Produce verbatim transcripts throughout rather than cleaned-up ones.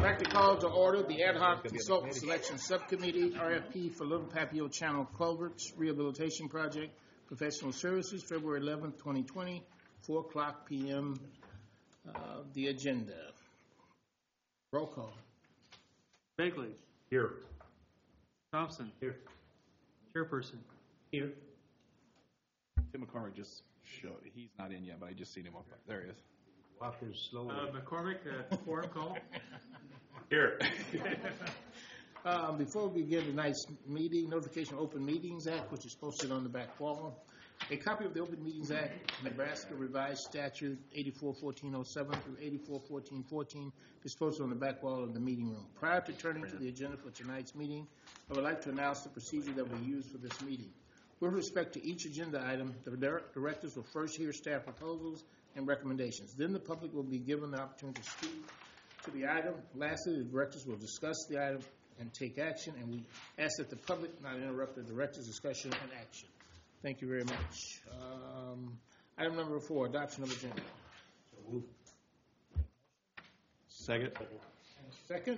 I'd like to call to order the Ad hoc Consultant Selection Subcommittee, R F P for Little Papio Channel Culverts Rehabilitation Project, Professional Services, February eleventh, twenty twenty, four o'clock p m Uh, the agenda. Roll call. Bagley. Here. Thompson. Here. Chairperson. Here. Tim McCormick just showed, he's not in yet, but I just seen him up. There he is. Walking slowly. Uh, McCormick, uh, quorum call. Here. Um, before we begin tonight's meeting, notification of Open Meetings Act, which is posted on the back wall. A copy of the Open Meetings Act, Nebraska Revised Statute eighty-four fourteen oh seven through eighty-four fourteen fourteen is posted on the back wall of the meeting room. Prior to turning to the agenda for tonight's meeting, I would like to announce the procedure that we use for this meeting. With respect to each agenda item, the directors will first hear staff proposals and recommendations. Then the public will be given the opportunity to speak to the item. Lastly, the directors will discuss the item and take action, and we ask that the public not interrupt the director's discussion and action. Thank you very much. Um, item number four, adoption of agenda. Second. Second.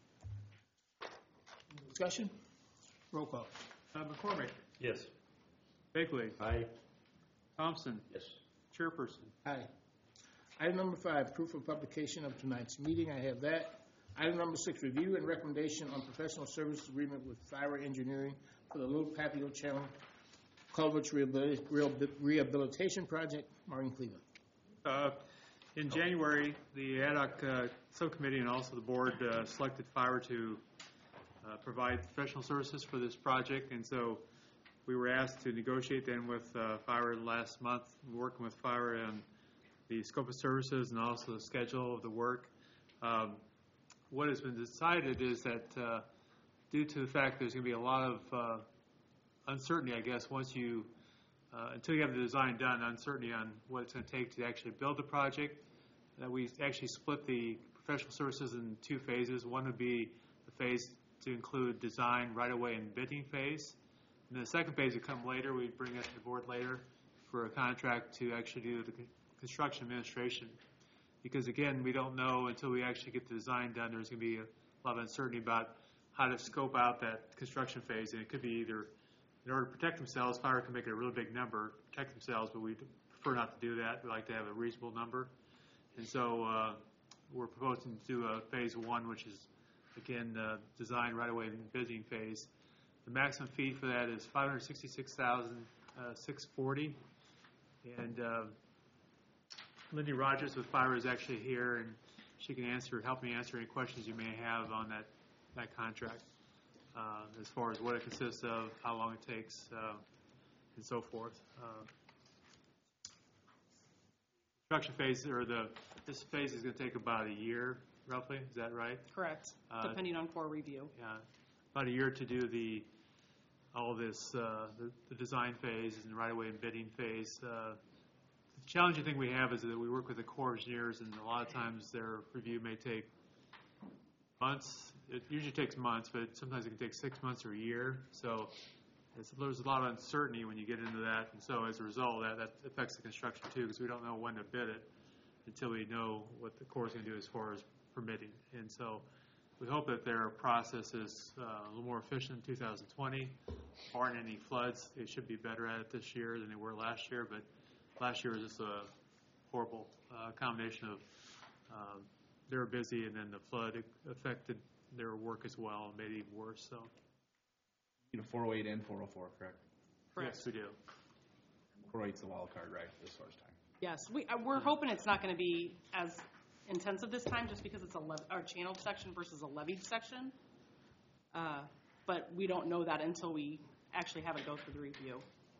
Discussion. Roll call. Uh, McCormick. Yes. Bagley. Aye. Thompson. Yes. Chairperson. Aye. Item number five, proof of publication of tonight's meeting. I have that. Item number six, review and recommendation on professional services agreement with Fire Engineering for the Little Papio Channel Culverts Rehabilitation Project. Martin Cleveland. Uh, in January, the ad hoc uh, subcommittee and also the board uh, selected Fire to uh, provide professional services for this project, and so we were asked to negotiate then with uh, Fire last month, working with Fire on the scope of services and also the schedule of the work. Um, what has been decided is that uh, due to the fact there's going to be a lot of uh, uncertainty, I guess, once you, uh, until you have the design done, uncertainty on what it's going to take to actually build the project, that we actually split the professional services in two phases. One would be the phase to include design, right-of-way, and bidding phase. And the second phase would come later. We'd bring it to the board later for a contract to actually do the construction administration. Because, again, we don't know until we actually get the design done. There's going to be a lot of uncertainty about how to scope out that construction phase. And it could be either, in order to protect themselves, Fire can make it a really big number, protect themselves, but we prefer not to do that. We like to have a reasonable number. And so uh, we're proposing to do a phase one, which is, again, uh, design, right-of-way, and bidding phase. The maximum fee for that is five hundred sixty-six thousand six hundred forty dollars. And uh, Lindy Rogers with Fire is actually here, and she can answer, help me answer any questions you may have on that, that contract, uh, as far as what it consists of, how long it takes, uh, and so forth. Uh, construction phase, or the this phase is going to take about a year, roughly. Is that right? Correct, Uh, depending on core review. Yeah, about a year to do the all this, uh, the, the design phase and the right-of-way and bidding phase. Uh, the challenging thing we have is that we work with the Corps of Engineers, and a lot of times their review may take months. It usually takes months, but sometimes it can take six months or a year. So it's, there's a lot of uncertainty when you get into that, and so as a result, that, that affects the construction too, because we don't know when to bid it until we know what the Corps is going to do as far as permitting. And so we hope that their process is uh, a little more efficient in two thousand twenty. Barring any floods, they should be better at it this year than they were last year, but last year was just a horrible uh, combination of um, they were busy, and then the flood affected their work as well and made it even worse. So, You know, four oh eight and four oh four, correct? Correct. yes, we do. four oh eight's the wild card, right, as far as time? Yes, we, uh, we're hoping it's not going to be as intensive this time just because it's a le- our channeled section versus a levied section. Uh, but we don't know that until we actually have it go through the review.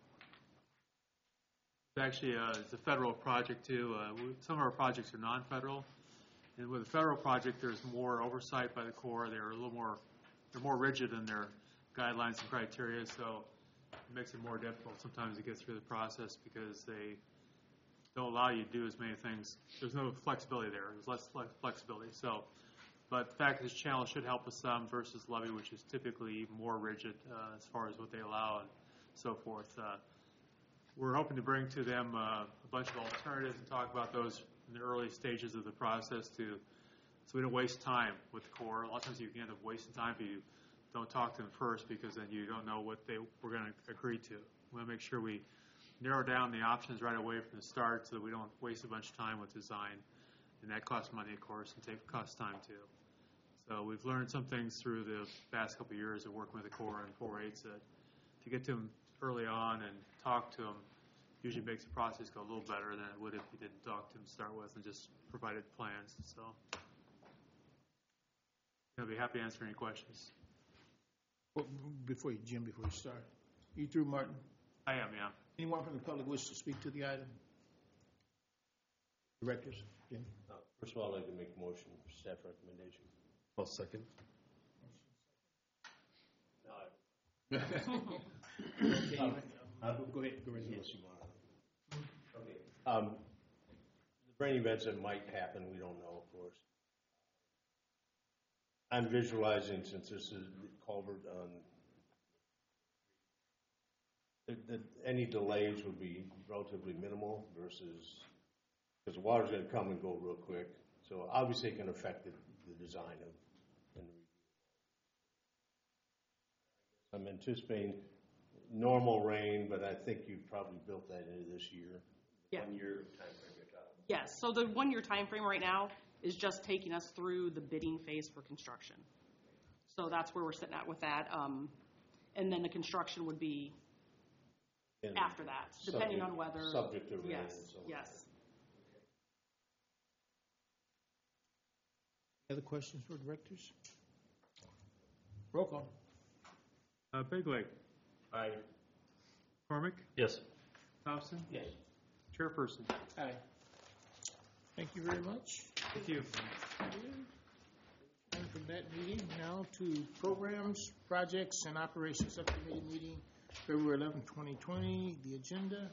It's actually uh, it's a federal project too. Uh, we, some of our projects are non-federal, and with a federal project, there's more oversight by the Corps. They're a little more, they're more rigid in their guidelines and criteria, so it makes it more difficult sometimes to get through the process because they don't allow you to do as many things. There's no flexibility there. There's less flex flexibility. So, but the fact that this channel should help us some versus levy, which is typically more rigid uh, as far as what they allow and so forth. Uh, we're hoping to bring to them uh, a bunch of alternatives and talk about those in the early stages of the process to so we don't waste time with the Corps. A lot of times you can end up wasting time if you don't talk to them first, because then you don't know what they were going to agree to. We want to make sure we narrow down the options right away from the start so that we don't waste a bunch of time with design. And that costs money, of course, and take costs time too. So we've learned some things through the past couple of years of working with the Corps and four eights that to get to them early on and talk to them usually makes the process go a little better than it would if you didn't talk to them to start with and just provided plans. So I'll be happy to answer any questions. Well, before you, Jim, before you start, you through, Martin? I am, yeah. Anyone from the public wish to speak to the item? Directors, Jim? Uh, First of all, I'd like to make a motion for staff recommendation. I'll second. Okay, Um, uh, Go ahead, go ahead. Yes, you want. Okay. Um, the rain events that might happen, we don't know, of course. I'm visualizing, since this is culvert on, that, that any delays would be relatively minimal versus, because the water's going to come and go real quick. So obviously it can affect the, the design of, and the I'm anticipating normal rain, but I think you've probably built that into this year. Yeah. One year time frame you're talking. Yes, so the one-year time frame right now is just taking us through the bidding phase for construction. So that's where we're sitting at with that. Um, and then the construction would be And after that, depending subject- on weather. Subject to rain Yes, and so on. yes. Other questions for directors? Roll call. Uh, Big Lake. Aye. McCormick. Yes. Thompson. Yes. Chairperson. Aye. Thank you very much. Thank you. And from that meeting, now to programs, projects, and operations subcommittee meeting, February eleventh, twenty twenty. The agenda.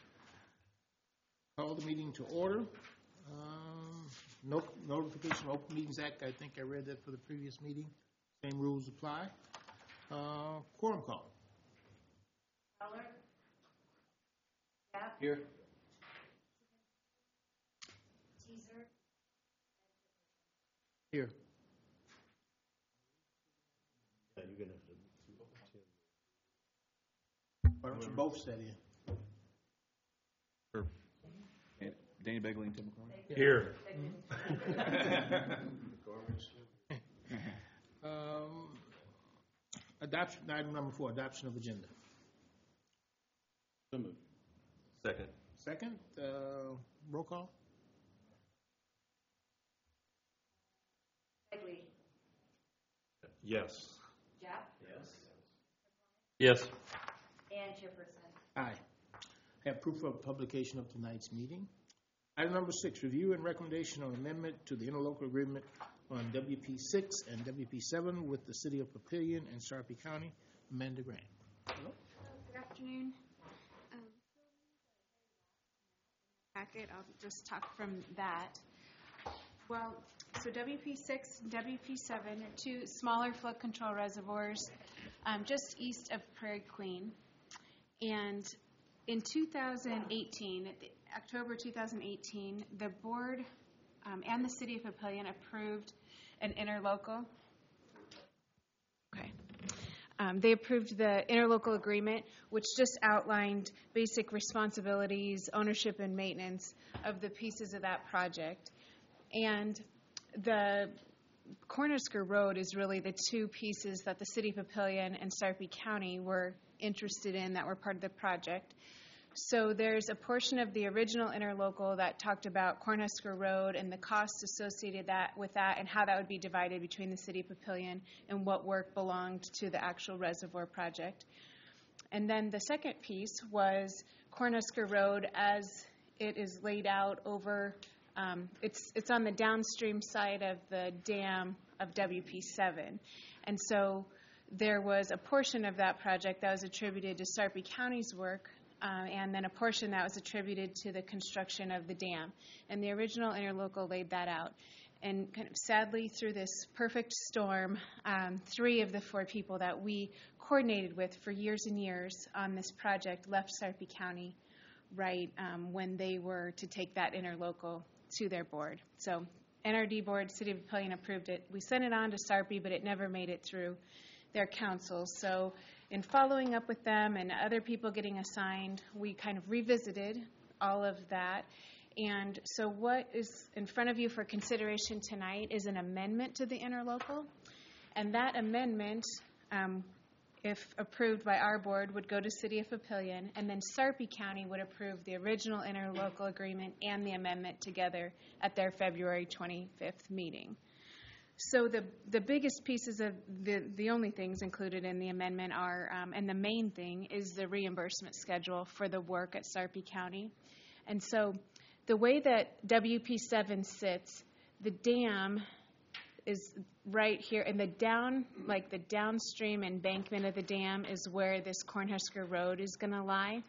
Call the meeting to order. Um, no, notification of Open Meetings Act. I think I read that for the previous meeting. Same rules apply. Uh, quorum call. Fowler? Yap? Here. Teaser? Here. Yeah, you're gonna have to. Why don't you both sit in? Sure. Danny Begley and Tim McCormick. Here. Um, adoption, item number four, adoption of agenda. So moved. Second. Second, uh, roll call. Begley? Yes. Yap? Yes. Yes. And Chairperson? Aye. Have proof of publication of tonight's meeting. Item number six, review and recommendation on amendment to the interlocal agreement on W P six and W P seven with the City of Papillion and Sarpy County. Amanda Grant. Good afternoon. Um, Packet, I'll just talk from that. Well, so W P six and W P seven are two smaller flood control reservoirs um, just east of Prairie Queen. And in two thousand eighteen, October two thousand eighteen, the board um, and the City of Papillion approved an interlocal. Okay. Um, they approved the interlocal agreement, which just outlined basic responsibilities, ownership, and maintenance of the pieces of that project. And the Cornhusker Road is really the two pieces that the City of Papillion and Sarpy County were interested in that were part of the project. So there's a portion of the original interlocal that talked about Cornhusker Road and the costs associated that with that and how that would be divided between the City of Papillion and what work belonged to the actual reservoir project. And then the second piece was Cornhusker Road as it is laid out over, um, it's, it's on the downstream side of the dam of W P seven. And so there was a portion of that project that was attributed to Sarpy County's work, Uh, and then a portion that was attributed to the construction of the dam. And the original interlocal laid that out. And kind of sadly, through this perfect storm, um, three of the four people that we coordinated with for years and years on this project left Sarpy County right um, when they were to take that interlocal to their board. So N R D board, City of Papillion approved it. We sent it on to SARPI, but it never made it through their council. So in following up with them and other people getting assigned, we kind of revisited all of that. And so what is in front of you for consideration tonight is an amendment to the interlocal. And that amendment, um, if approved by our board, would go to City of Papillion, and then Sarpy County would approve the original interlocal agreement and the amendment together at their February twenty-fifth meeting. So the the biggest pieces of the, the only things included in the amendment are, um, and the main thing is the reimbursement schedule for the work at Sarpy County. And so the way that W P seven sits, the dam is right here, and the down, like the downstream embankment of the dam is where this Cornhusker Road is going to lie.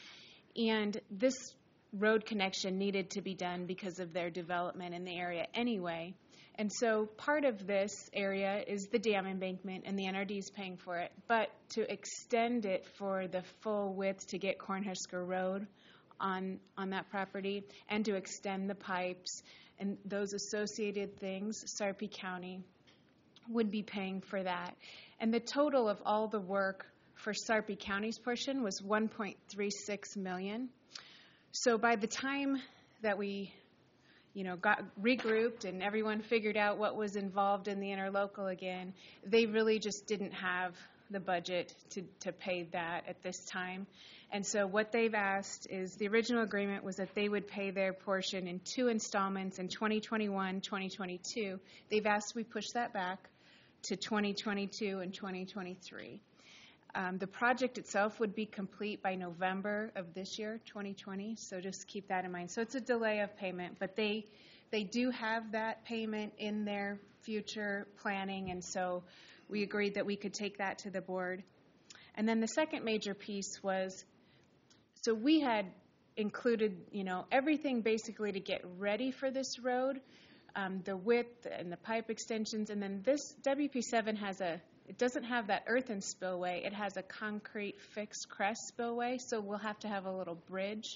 And this road connection needed to be done because of their development in the area anyway. And so part of this area is the dam embankment, and the N R D is paying for it. But to extend it for the full width to get Cornhusker Road on, on that property, and to extend the pipes and those associated things, Sarpy County would be paying for that. And the total of all the work for Sarpy County's portion was one point three six million dollars. So by the time that we, you know, got regrouped and everyone figured out what was involved in the interlocal again, they really just didn't have the budget to, to pay that at this time. And so what they've asked is, the original agreement was that they would pay their portion in two installments in twenty twenty-one, twenty twenty-two. They've asked we push that back to twenty twenty-two and twenty twenty-three. Um, the project itself would be complete by November of this year, twenty twenty, so just keep that in mind. So it's a delay of payment, but they they do have that payment in their future planning, and so we agreed that we could take that to the board. And then the second major piece was, so we had included, you know, everything basically to get ready for this road, um, the width and the pipe extensions, and then this W P seven has a, it doesn't have that earthen spillway, it has a concrete fixed crest spillway, so we'll have to have a little bridge.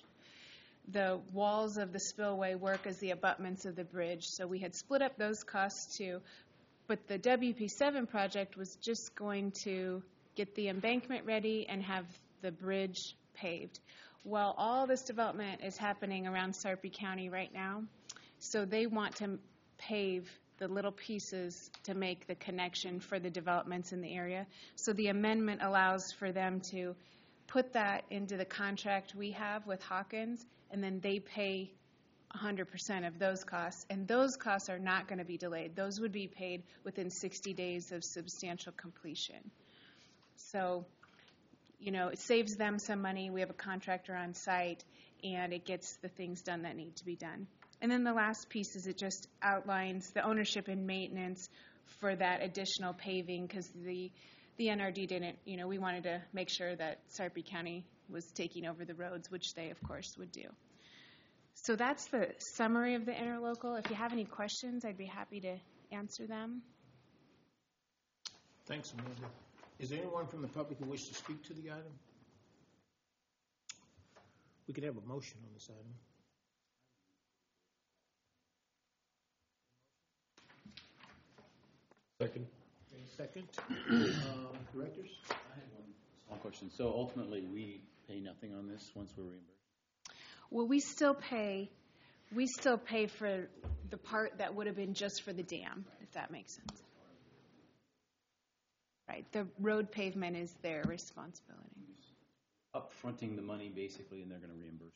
The walls of the spillway work as the abutments of the bridge, so we had split up those costs too. But the W P seven project was just going to get the embankment ready and have the bridge paved. Well, all this development is happening around Sarpy County right now, so they want to pave the little pieces to make the connection for the developments in the area. So the amendment allows for them to put that into the contract we have with Hawkins, and then they pay one hundred percent of those costs, and those costs are not going to be delayed. Those would be paid within sixty days of substantial completion. So, you know, it saves them some money. We have a contractor on site, and it gets the things done that need to be done. And then the last piece is it just outlines the ownership and maintenance for that additional paving, because the the N R D didn't, you know, we wanted to make sure that Sarpy County was taking over the roads, which they, of course, would do. So that's the summary of the interlocal. If you have any questions, I'd be happy to answer them. Thanks, Amanda. Is there anyone from the public who wishes to speak to the item? We could have a motion on this item. Second. Second. Um, Directors? I have one small question. So ultimately, we pay nothing on this once we're reimbursed? Well, we still pay, we still pay for the part that would have been just for the dam, if that makes sense. Right, the road pavement is their responsibility. Upfronting the money, basically, and they're going to reimburse.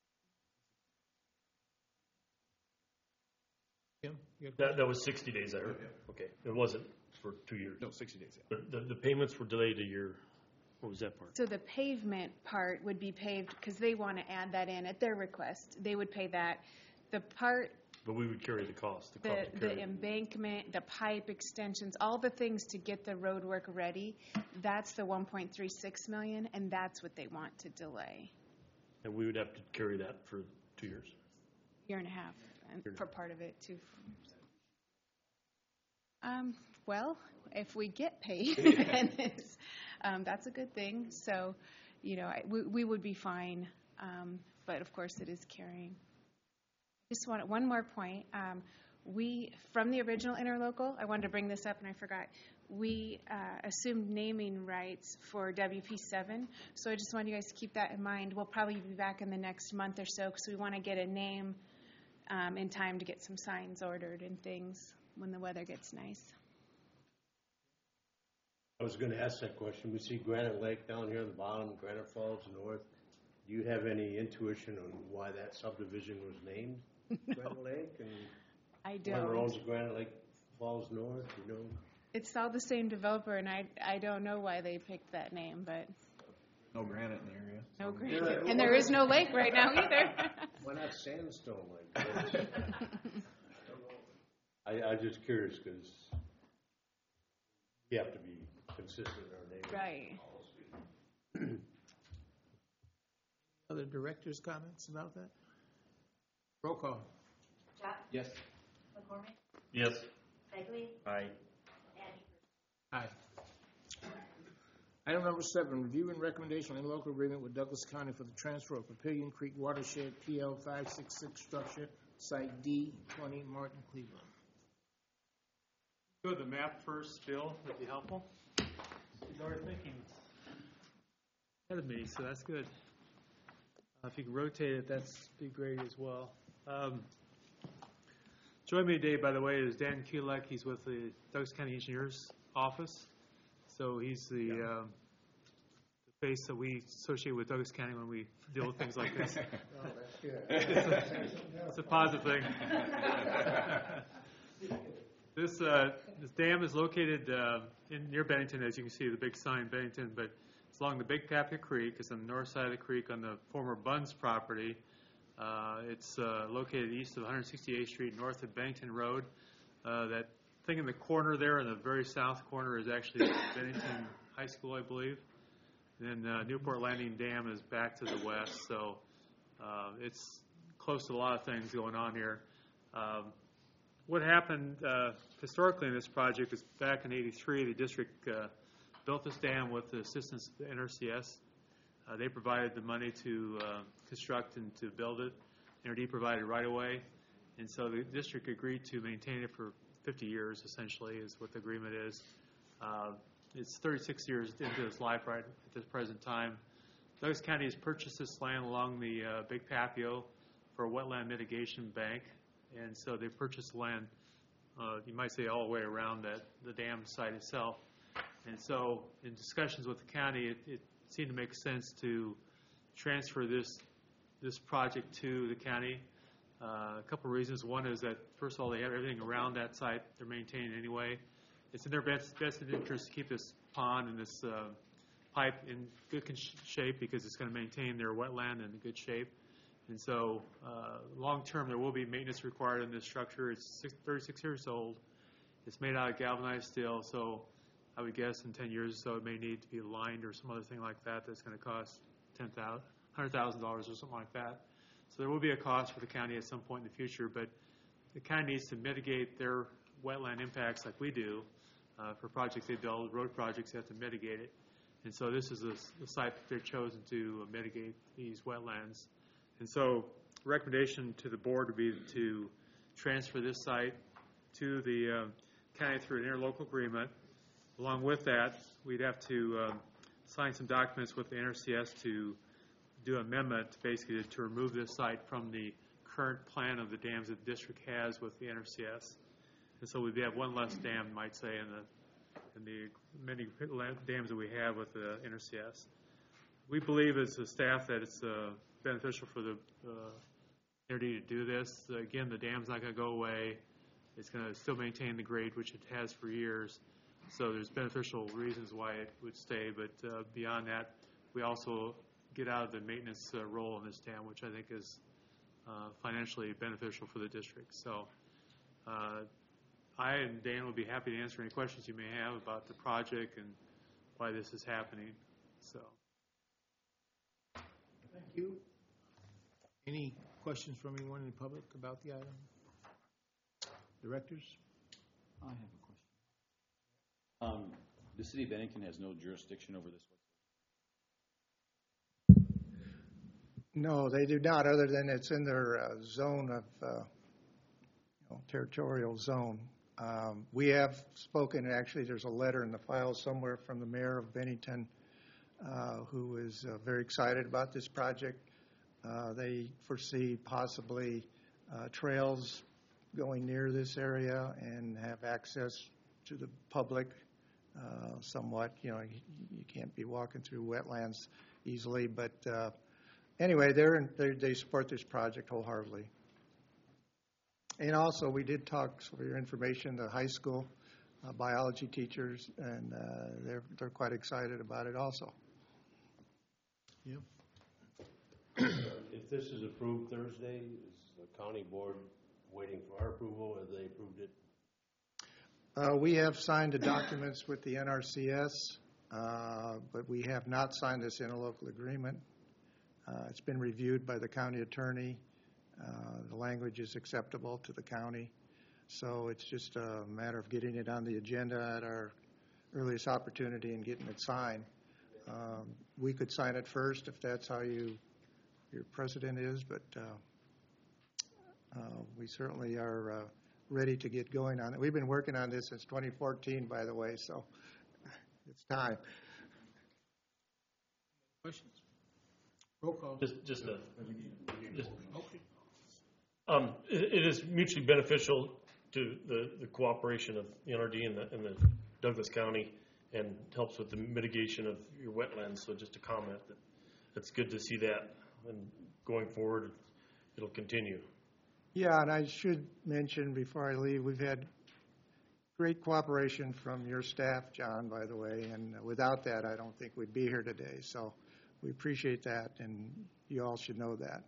Tim? you had- That, that was sixty days, I heard. Okay, it wasn't for two years. No, sixty days, yeah. But the, the payments were delayed a year. What was that part? So the pavement part would be paved, because they want to add that in at their request. They would pay that. The part, But we would carry the cost. The the, cost to carry the it. embankment, the pipe extensions, all the things to get the road work ready, that's the one point three six million, and that's what they want to delay. And we would have to carry that for two years. Year and a half, and for part of it too. Um, well, if we get paid, then it's, um, that's a good thing. So, you know, I, we, we would be fine. Um, but of course, it is carrying. Just want one more point. Um, we, from the original interlocal, I wanted to bring this up and I forgot, we uh, assumed naming rights for W P seven. So I just want you guys to keep that in mind. We'll probably be back in the next month or so because we want to get a name um, in time to get some signs ordered and things when the weather gets nice. I was gonna ask that question. We see Granite Lake down here at the bottom, Granite Falls North. Do you have any intuition on why that subdivision was named Granite Lake? And I whoever owns don't. Granite Lake Falls North, you know? It's all the same developer, and I, I don't know why they picked that name, but No granite in the area. no so- great. Yeah, And there is no lake right now either. Why not Sandstone Lake? I, I'm just curious because we have to be consistent in our name. Right. Other directors' comments about that? Roll call. Job, Yes. McCormick, Yes. Begley, Aye. and Aye. Item number seven, review and recommendation on interlocal agreement with Douglas County for the transfer of Papillion Creek Watershed P L five six six structure, site D twenty, Martin, Cleveland. Go to the map first, Bill, would be helpful. He's already thinking ahead of me, so that's good. Uh, If you can rotate it, that's be great as well. Um, Joining me today, by the way, is Dan Kulek. He's with the Douglas County Engineers Office. So he's the, um, the face that we associate with Douglas County when we deal with things like this. Oh, that's good. It's a, it's a positive thing. This, uh, this dam is located uh, in near Bennington, as you can see, the big sign, Bennington, but it's along the Big Pappy Creek. It's on the north side of the creek on the former Bunn's property. Uh, it's uh, located east of one sixty-eighth Street, north of Bennington Road. Uh, that thing in the corner there, in the very south corner, is actually Bennington High School, I believe. And then uh, Newport Landing Dam is back to the west, so uh, it's close to a lot of things going on here. Um, what happened uh, historically in this project is back in eighty-three, the district uh, built this dam with the assistance of the N R C S. Uh, they provided the money to uh, construct and to build it. N R D provided right away, and so the district agreed to maintain it for fifty years, essentially, is what the agreement is. Uh, it's thirty-six years into its life right at this present time. Douglas County has purchased this land along the uh, Big Papio for a wetland mitigation bank, and so they purchased land, uh, you might say, all the way around that, the dam site itself. And so in discussions with the county, it, it seemed to make sense to transfer this this project to the county. Uh, a couple of reasons. One is that, first of all, they have everything around that site they're maintaining anyway. It's in their best, best interest to keep this pond and this uh, pipe in good con- shape because it's going to maintain their wetland in good shape. And so uh, long term, there will be maintenance required in this structure. It's six, thirty-six years old. It's made out of galvanized steel, so I would guess in ten years or so it may need to be lined or some other thing like that that's going to cost ten thousand dollars, one hundred thousand dollars or something like that. So there will be a cost for the county at some point in the future, but the county needs to mitigate their wetland impacts like we do. Uh, for projects they build, road projects, they have to mitigate it. And so this is a, a site that they've chosen to mitigate these wetlands. And so the recommendation to the board would be to transfer this site to the uh, county through an interlocal agreement. Along with that, we'd have to um, sign some documents with the N R C S to do an amendment, basically to remove this site from the current plan of the dams that the district has with the N R C S. And so we'd have one less dam, you might say, in the in the many dams that we have with the N R C S. We believe as a staff that it's uh, beneficial for the uh, N R D to do this. Uh, again, the dam's not going to go away. It's going to still maintain the grade, which it has for years. So there's beneficial reasons why it would stay. But uh, beyond that, we also get out of the maintenance uh, role in this dam, which I think is uh, financially beneficial for the district. So uh, I and Dan will be happy to answer any questions you may have about the project and why this is happening. So. Thank you. Any questions from anyone in the public about the item? Directors? I have a question. Um, the city of Bennington has no jurisdiction over this whatsoever? No, they do not, other than it's in their uh, zone of uh, you territorial zone. Um, We have spoken, actually, there's a letter in the file somewhere from the mayor of Bennington uh, who is uh, very excited about this project. Uh, They foresee possibly uh, trails going near this area and have access to the public uh, somewhat. You know, you, you can't be walking through wetlands easily, but uh, anyway, they're in, they they support this project wholeheartedly. And also, we did talk, for your information, the high school uh, biology teachers, and uh, they're they're quite excited about it also. If this is approved Thursday, is the county board waiting for our approval, or have they approved it? Uh, we have signed the documents with the N R C S, uh, but we have not signed this interlocal agreement. Uh, it's been reviewed by the county attorney. Uh, the language is acceptable to the county. So it's just a matter of getting it on the agenda at our earliest opportunity and getting it signed. Um, we could sign it first if that's how you, your president is, but uh, uh, we certainly are uh, ready to get going on it. We've been working on this since twenty fourteen, by the way, so it's time. Questions? Roll call. Just, just a, just, Okay. um, it, it is mutually beneficial to the, the cooperation of the N R D and the, and the Douglas County, and helps with the mitigation of your wetlands. So just a comment that it's good to see that, and going forward, it'll continue. Yeah, and I should mention before I leave, we've had great cooperation from your staff, John, by the way, and without that, I don't think we'd be here today. So we appreciate that, and you all should know that.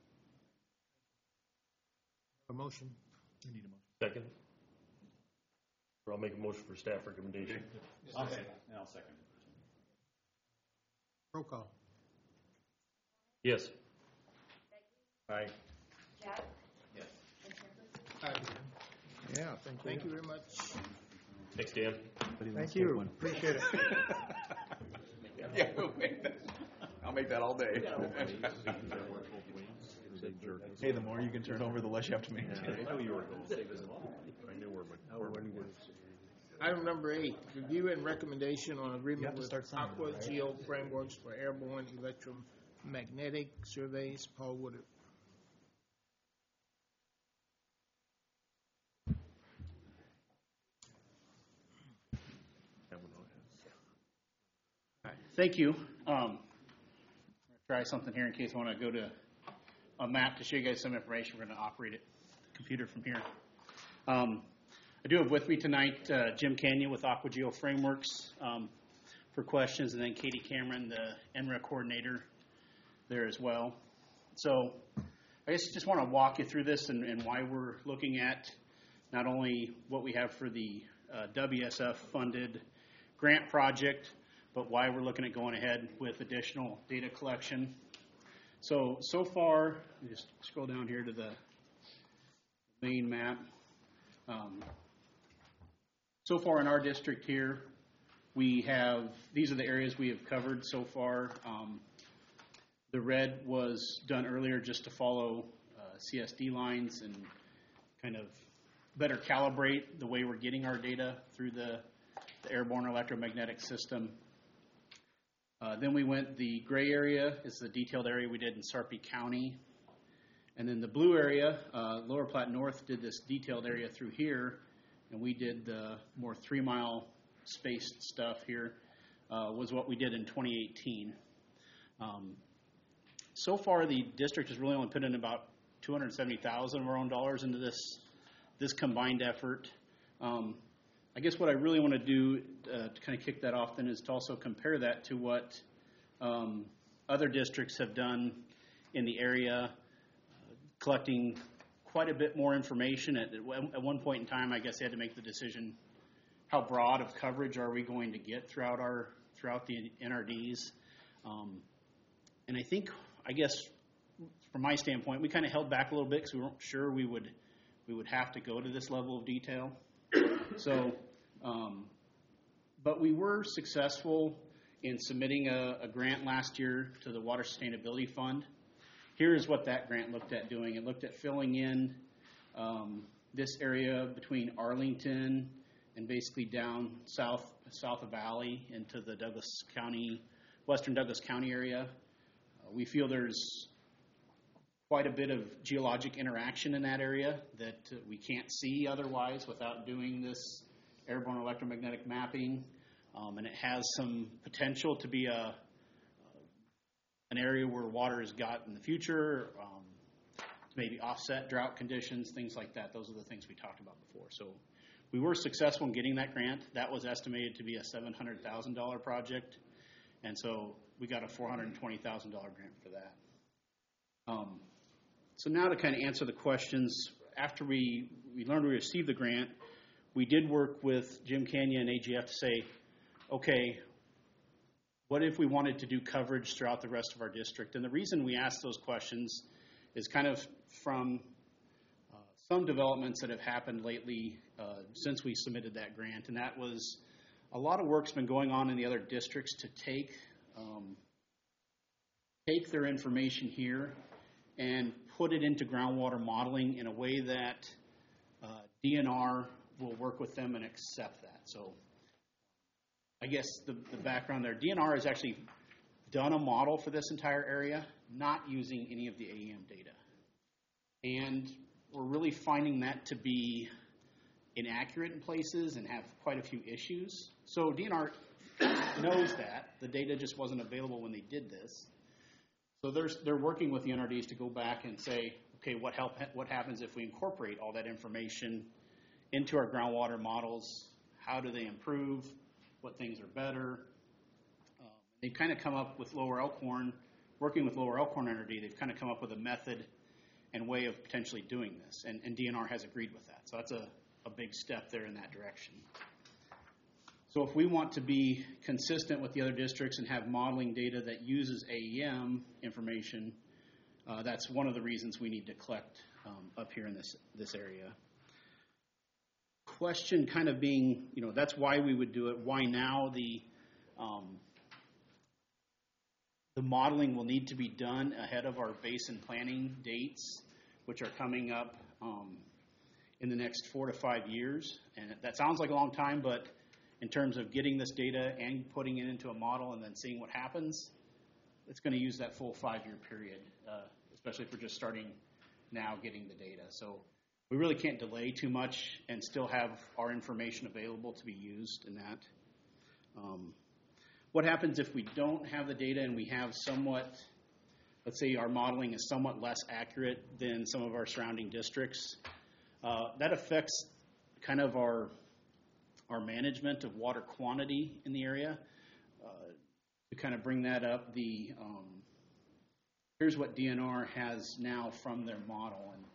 A motion. We need a motion. Second? Or I'll make a motion for staff recommendation. I'll second. I'll second. Roll call. Yes. Aye. Jeff? Yes. And Timothy? Yeah, thank you. Thank you very much. Thanks, Dan. Thank you. Appreciate it. Yeah, we'll make that. I'll make that all day. Hey, the more you can turn over, the less you have to maintain. Item number eight, review and recommendation on You agreement have to with start signing, Aqua right? Geo Frameworks for airborne electromagnetic surveys. Paul Woodard. Thank you. Um, try something here in case I want to go to a map to show you guys some information. We're going to operate it computer from here. Um, I do have with me tonight uh, Jim Canyon with AquaGeo Frameworks um, for questions, and then Katie Cameron, the N R E C coordinator, there as well. So I guess I just want to walk you through this and, and why we're looking at not only what we have for the uh, W S F funded grant project, but why we're looking at going ahead with additional data collection. So, so far, let me just scroll down here to the main map. Um, so far in our district here, we have, these are the areas we have covered so far. Um, the red was done earlier just to follow uh, C S D lines and kind of better calibrate the way we're getting our data through the, the airborne electromagnetic system. Uh, then we went, the gray area is the detailed area we did in Sarpy County. And then the blue area, uh, Lower Platte North did this detailed area through here, and we did the more three-mile spaced stuff here, uh, was what we did in twenty eighteen. Um, so far, the district has really only put in about two hundred seventy thousand dollars of our own dollars into this, this combined effort. Um, I guess what I really want to do uh, to kind of kick that off then is to also compare that to what um, other districts have done in the area, uh, collecting quite a bit more information. At, at one point in time, I guess they had to make the decision, how broad of coverage are we going to get throughout our throughout the N R Ds? Um, and I think, I guess, from my standpoint, we kind of held back a little bit because we weren't sure we would we would have to go to this level of detail. So, um, but we were successful in submitting a, a grant last year to the Water Sustainability Fund. Here is what that grant looked at doing. It looked at filling in um, this area between Arlington and basically down south south of Valley into the Douglas County, western Douglas County area. Uh, we feel there's quite a bit of geologic interaction in that area that uh, we can't see otherwise without doing this airborne electromagnetic mapping. Um, and it has some potential to be a an area where water is got in the future, um, to maybe offset drought conditions, things like that. Those are the things we talked about before. So we were successful in getting that grant. That was estimated to be a seven hundred thousand dollars project, and so we got a four hundred twenty thousand dollars grant for that. Um, so now to kind of answer the questions, after we, we learned we received the grant, we did work with Jim Canyon and A G F to say, okay, what if we wanted to do coverage throughout the rest of our district? And the reason we asked those questions is kind of from uh, some developments that have happened lately uh, since we submitted that grant, and that was a lot of work's been going on in the other districts to take um, take their information here and put it into groundwater modeling in a way that uh, D N R will work with them and accept that. So I guess the, the background there, D N R has actually done a model for this entire area, not using any of the A E M data. And we're really finding that to be inaccurate in places and have quite a few issues. So D N R knows that. The data just wasn't available when they did this. So they're, they're working with the N R Ds to go back and say, okay, what, help, what happens if we incorporate all that information into our groundwater models? How do they improve? What things are better? Um, they've kind of come up with Lower Elkhorn, working with Lower Elkhorn N R D, they've kind of come up with a method and way of potentially doing this, and, and D N R has agreed with that. So that's a, a big step there in that direction. So if we want to be consistent with the other districts and have modeling data that uses A E M information, uh, that's one of the reasons we need to collect um, up here in this, this area. Question kind of being, you know, that's why we would do it. Why now? The um, the modeling will need to be done ahead of our basin planning dates, which are coming up um, in the next four to five years. And that sounds like a long time, but in terms of getting this data and putting it into a model and then seeing what happens, it's going to use that full five-year period, uh, especially if we're just starting now getting the data. So we really can't delay too much and still have our information available to be used in that. Um, what happens if we don't have the data and we have somewhat, let's say our modeling is somewhat less accurate than some of our surrounding districts? Uh, that affects kind of our, our management of water quantity in the area. Uh, to kind of bring that up, the um, here's what D N R has now from their model. And,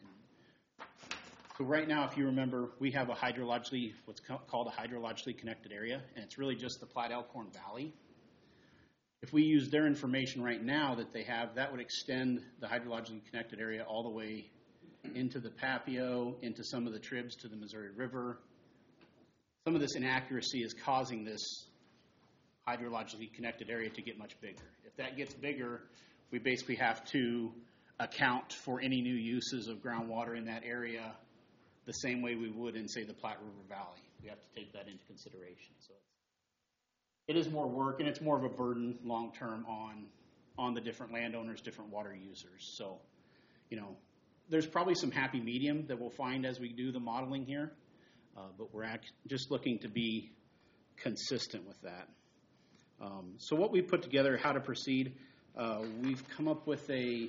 So right now, if you remember, we have a hydrologically, what's called a hydrologically connected area, and it's really just the Platte Elkhorn Valley. If we use their information right now that they have, that would extend the hydrologically connected area all the way into the Papio, into some of the tribs to the Missouri River. Some of this inaccuracy is causing this hydrologically connected area to get much bigger. If that gets bigger, we basically have to account for any new uses of groundwater in that area the same way we would in, say, the Platte River Valley. We have to take that into consideration. So it is more work, and it's more of a burden long-term on, on the different landowners, different water users. So, you know, there's probably some happy medium that we'll find as we do the modeling here, uh, but we're act- just looking to be consistent with that. Um, so what we put together, how to proceed, uh, we've come up with a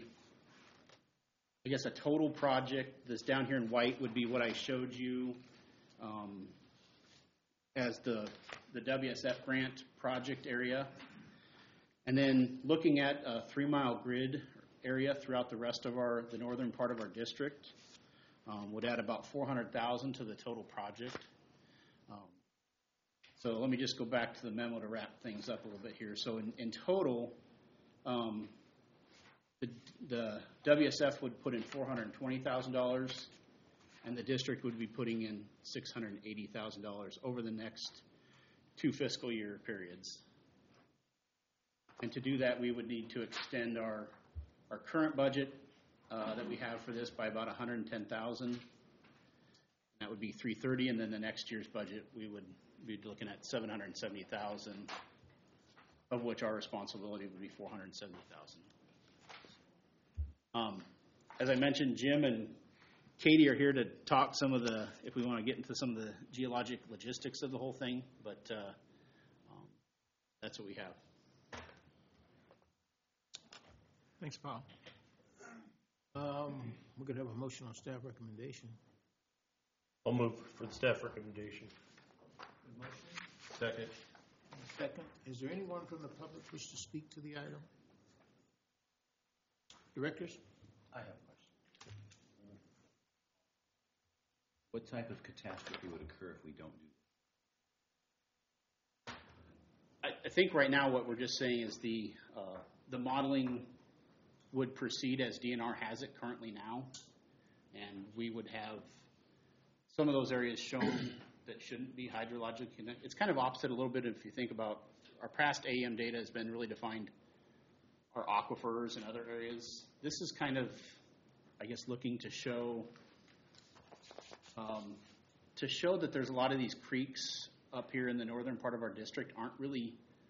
I guess a total project that's down here in white would be what I showed you um, as the, the W S F grant project area. And then looking at a three-mile grid area throughout the rest of our, the northern part of our district um, would add about four hundred thousand dollars to the total project. Um, so let me just go back to the memo to wrap things up a little bit here. So in, in total, um, The, the W S F would put in four hundred twenty thousand dollars, and the district would be putting in six hundred eighty thousand dollars over the next two fiscal year periods. And to do that, we would need to extend our, our current budget uh, that we have for this by about one hundred ten thousand dollars. That would be three thirty, and then the next year's budget, we would be looking at seven hundred seventy thousand, of which our responsibility would be four hundred seventy thousand. Um, as I mentioned, Jim and Katie are here to talk some of the, if we want to get into some of the geologic logistics of the whole thing, but uh, um, that's what we have. Thanks, Paul. Um, We're going to have a motion on staff recommendation. I'll move for the staff recommendation. Second. Second, is there anyone from the public wish to speak to the item? Directors? I have a question. What type of catastrophe would occur if we don't do this? I, I think right now what we're just saying is the uh, the modeling would proceed as D N R has it currently now, and we would have some of those areas shown that shouldn't be hydrologic. It's kind of opposite a little bit if you think about our past A E M data has been really defined our aquifers and other areas. This is kind of, I guess, looking to show um, to show that there's a lot of these creeks up here in the northern part of our district aren't really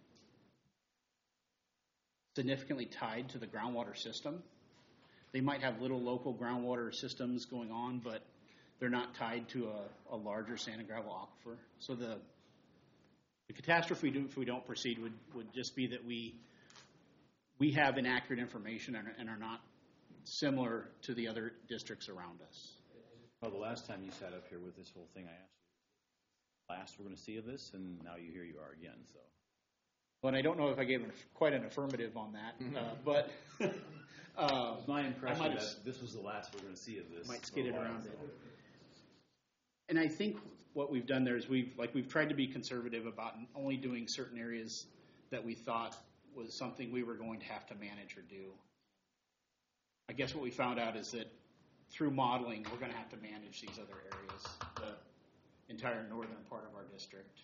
significantly tied to the groundwater system. They might have little local groundwater systems going on, but they're not tied to a, a larger sand and gravel aquifer. So the, the catastrophe if we don't proceed would, would just be that we we have inaccurate information and, and are not similar to the other districts around us. Well, the last time you sat up here with this whole thing, I asked you, last we're going to see of this, and now you here you are again. So, well, and I don't know if I gave an, quite an affirmative on that, mm-hmm. uh, but uh, my impression that this was the last we're going to see of this. Might skid it around it. And I think what we've done there is we've like we've tried to be conservative about only doing certain areas that we thought was something we were going to have to manage or do. I guess what we found out is that through modeling, we're going to have to manage these other areas, the entire northern part of our district.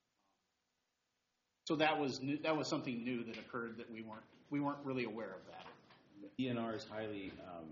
So that was new, that was something new that occurred that we weren't we weren't really aware of that. D N R is highly um,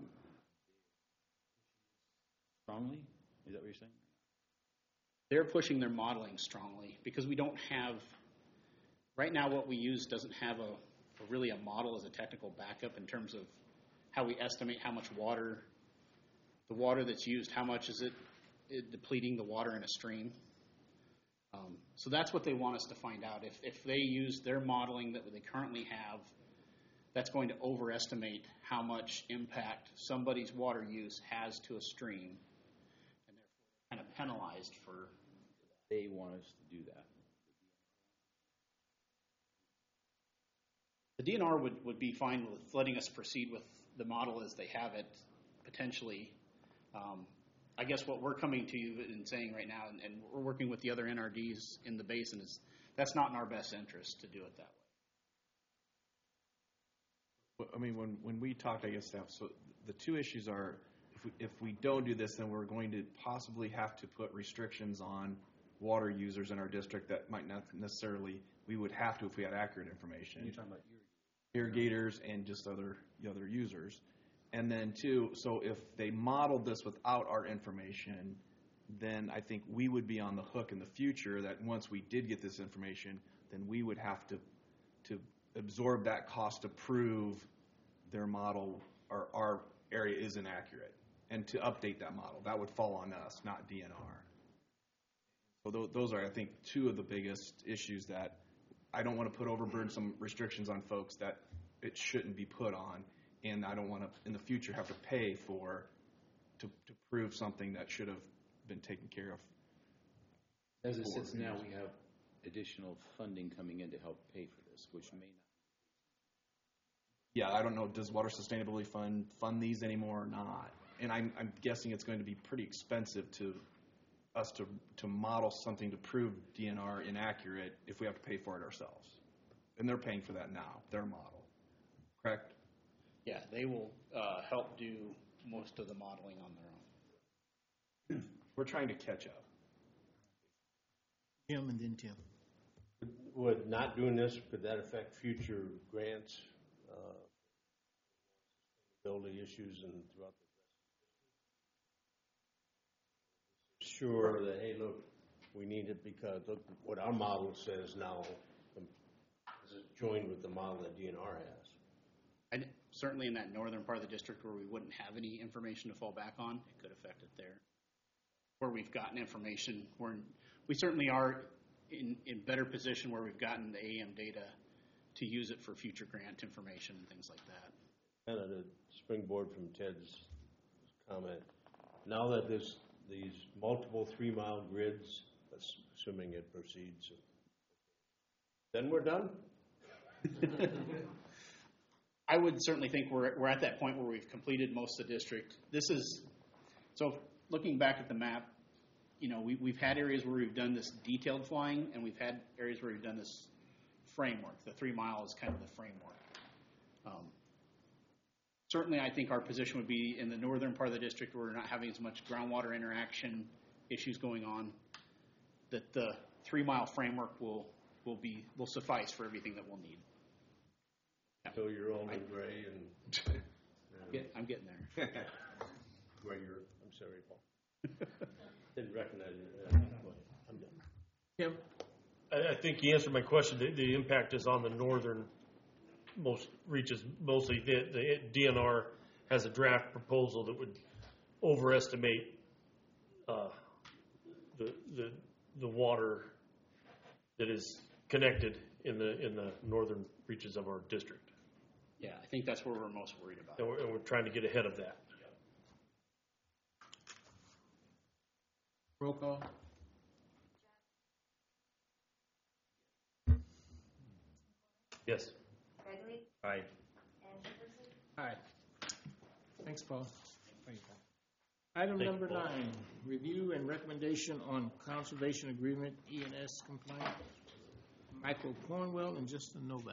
strongly. Is that what you're saying? They're pushing their modeling strongly because we don't have right now. What we use doesn't have a, a really a model as a technical backup in terms of how we estimate how much water, the water that's used, how much is it, it depleting the water in a stream. Um, so that's what they want us to find out. If, if they use their modeling that they currently have, that's going to overestimate how much impact somebody's water use has to a stream, and therefore kind of penalized for. They want us to do that. The D N R would, would be fine with letting us proceed with the model as they have it, potentially. Um, I guess what we're coming to you and saying right now, and, and we're working with the other N R Ds in the basin, is that's not in our best interest to do it that way. Well, I mean, when, when we talked, I guess, staff, so the two issues are, if we, if we don't do this, then we're going to possibly have to put restrictions on water users in our district that might not necessarily, we would have to if we had accurate information. You're talking about irrigators and just other, other users. And then two, so if they modeled this without our information, then I think we would be on the hook in the future that once we did get this information, then we would have to to absorb that cost to prove their model or our area is inaccurate and to update that model. That would fall on us, not D N R. So th- those are, I think, two of the biggest issues that I don't want to put overburden some restrictions on folks that it shouldn't be put on. And I don't want to, in the future, have to pay for, to, to prove something that should have been taken care of. As it sits now, we have additional funding coming in to help pay for this, which may not. Yeah, I don't know, does Water Sustainability Fund fund these anymore or not? And I'm, I'm guessing it's going to be pretty expensive to us to, to model something to prove D N R inaccurate if we have to pay for it ourselves. And they're paying for that now, their model, correct? Yeah, they will uh, help do most of the modeling on their own. We're trying to catch up. Jim and then Tim. Would not doing this, could that affect future grants, uh, sustainability issues and throughout the sure that, hey, look, we need it because look what our model says now um, is joined with the model that D N R has. And certainly in that northern part of the district where we wouldn't have any information to fall back on, it could affect it there. Where we've gotten information, we're in, we certainly are in, in better position where we've gotten the A M data to use it for future grant information and things like that. Kind of the springboard from Ted's comment. Now that there's these multiple three-mile grids, assuming it proceeds, then we're done? I would certainly think we're, we're at that point where we've completed most of the district. This is, so looking back at the map, you know, we, we've had areas where we've done this detailed flying, and we've had areas where we've done this framework. The three mile is kind of the framework. Um, certainly, I think our position would be in the northern part of the district where we're not having as much groundwater interaction issues going on, that the three mile framework will, will be, will suffice for everything that we'll need. So you're all in gray and... I'm Get, I'm getting there. Gray, you're, I'm sorry, Paul. Didn't recognize you. Uh, I'm done. Tim? I, I think you answered my question. The, the impact is on the northern most reaches, mostly the, the D N R has a draft proposal that would overestimate uh, the, the, the water that is connected in the, in the northern reaches of our district. Yeah, I think that's where we're most worried about. And we're, and we're trying to get ahead of that. Roll call. Yes. Gregory? Aye. And Jefferson? Aye. Thanks, Paul. Item Thank you, number Paul. nine, review and recommendation on conservation agreement, E and S compliant. Michael Cornwell and Justin Novak.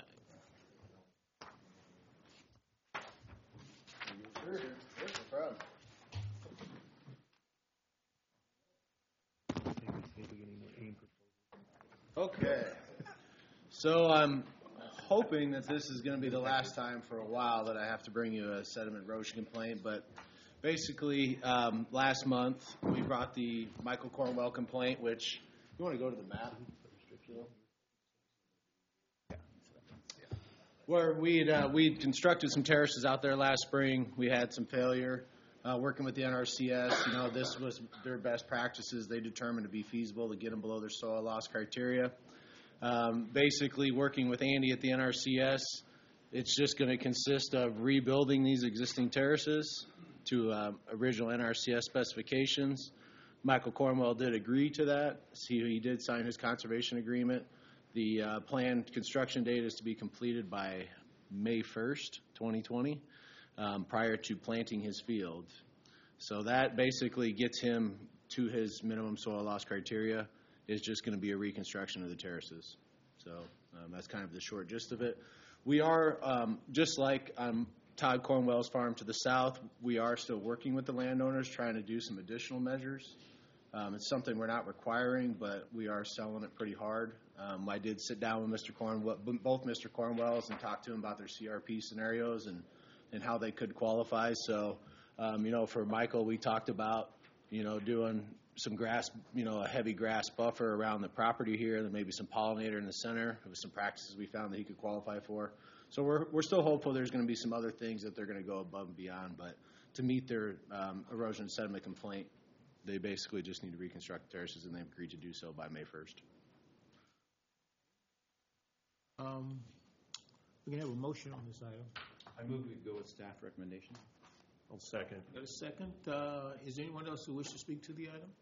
Okay. So I'm hoping that this is going to be the last time for a while that I have to bring you a sediment erosion complaint, but basically, um, last month, we brought the Michael Cornwell complaint, which, you want to go to the map? Where we'd, uh, we'd constructed some terraces out there last spring. We had some failure. Uh, working with the N R C S, you know, this was their best practices. They determined to be feasible to get them below their soil loss criteria. Um, basically, working with Andy at the N R C S, it's just going to consist of rebuilding these existing terraces to uh, original N R C S specifications. Michael Cornwell did agree to that. He, he did sign his conservation agreement. The uh, planned construction date is to be completed by May first, twenty twenty, um, prior to planting his field. So that basically gets him to his minimum soil loss criteria. Is just going to be a reconstruction of the terraces. So um, that's kind of the short gist of it. We are, um, just like on Todd Cornwell's farm to the south, we are still working with the landowners trying to do some additional measures. Um, it's something we're not requiring, but we are selling it pretty hard. Um, I did sit down with Mister Cornwell, both Mister Cornwells, and talk to him about their C R P scenarios and, and how they could qualify. So, um, you know, for Michael, we talked about, you know, doing some grass, you know, a heavy grass buffer around the property here, and maybe some pollinator in the center. It was some practices we found that he could qualify for. So we're we're still hopeful there's going to be some other things that they're going to go above and beyond. But to meet their um, erosion and sediment complaint, they basically just need to reconstruct terraces, and they've agreed to do so by May first. Um, we can have a motion on this item. I move we go with staff recommendation. I'll second. Got a second? Uh, is there anyone else who wishes to speak to the item?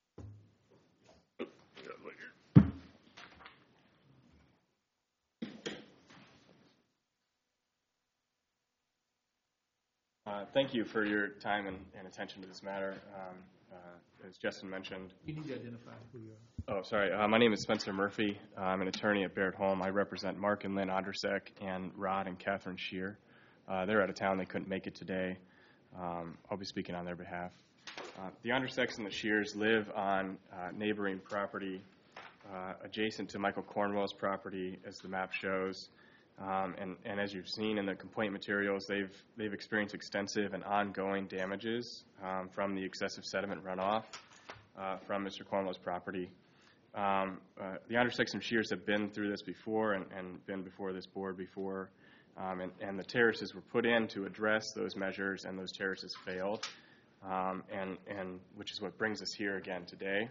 Uh, thank you for your time and, and attention to this matter. Um, uh, as Justin mentioned, You need to identify who you are. oh, sorry. Uh, my name is Spencer Murphy. Uh, I'm an attorney at Barrett Holm. I represent Mark and Lynn Ondersek and Rod and Catherine Shear. Uh, they're out of town. They couldn't make it today. Um, I'll be speaking on their behalf. Uh, the Onderseks and the Shears live on uh, neighboring property uh, adjacent to Michael Cornwell's property, as the map shows. Um, and, and as you've seen in the complaint materials, they've they've experienced extensive and ongoing damages um, from the excessive sediment runoff. uh, from Mister Cornwell's property. Um, uh, the Andersek and Shears have been through this before and, and been before this board before, um, and, and the terraces were put in to address those measures, and those terraces failed, um, and, and which is what brings us here again today.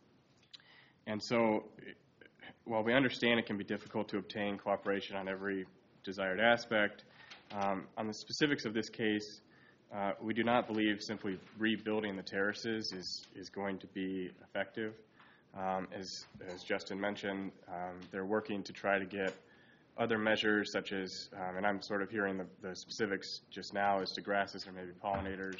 And so, while we understand it can be difficult to obtain cooperation on every desired aspect, um, on the specifics of this case, uh, we do not believe simply rebuilding the terraces is, is going to be effective. Um, as, as Justin mentioned, um, they're working to try to get other measures such as, um, and I'm sort of hearing the, the specifics just now as to grasses or maybe pollinators.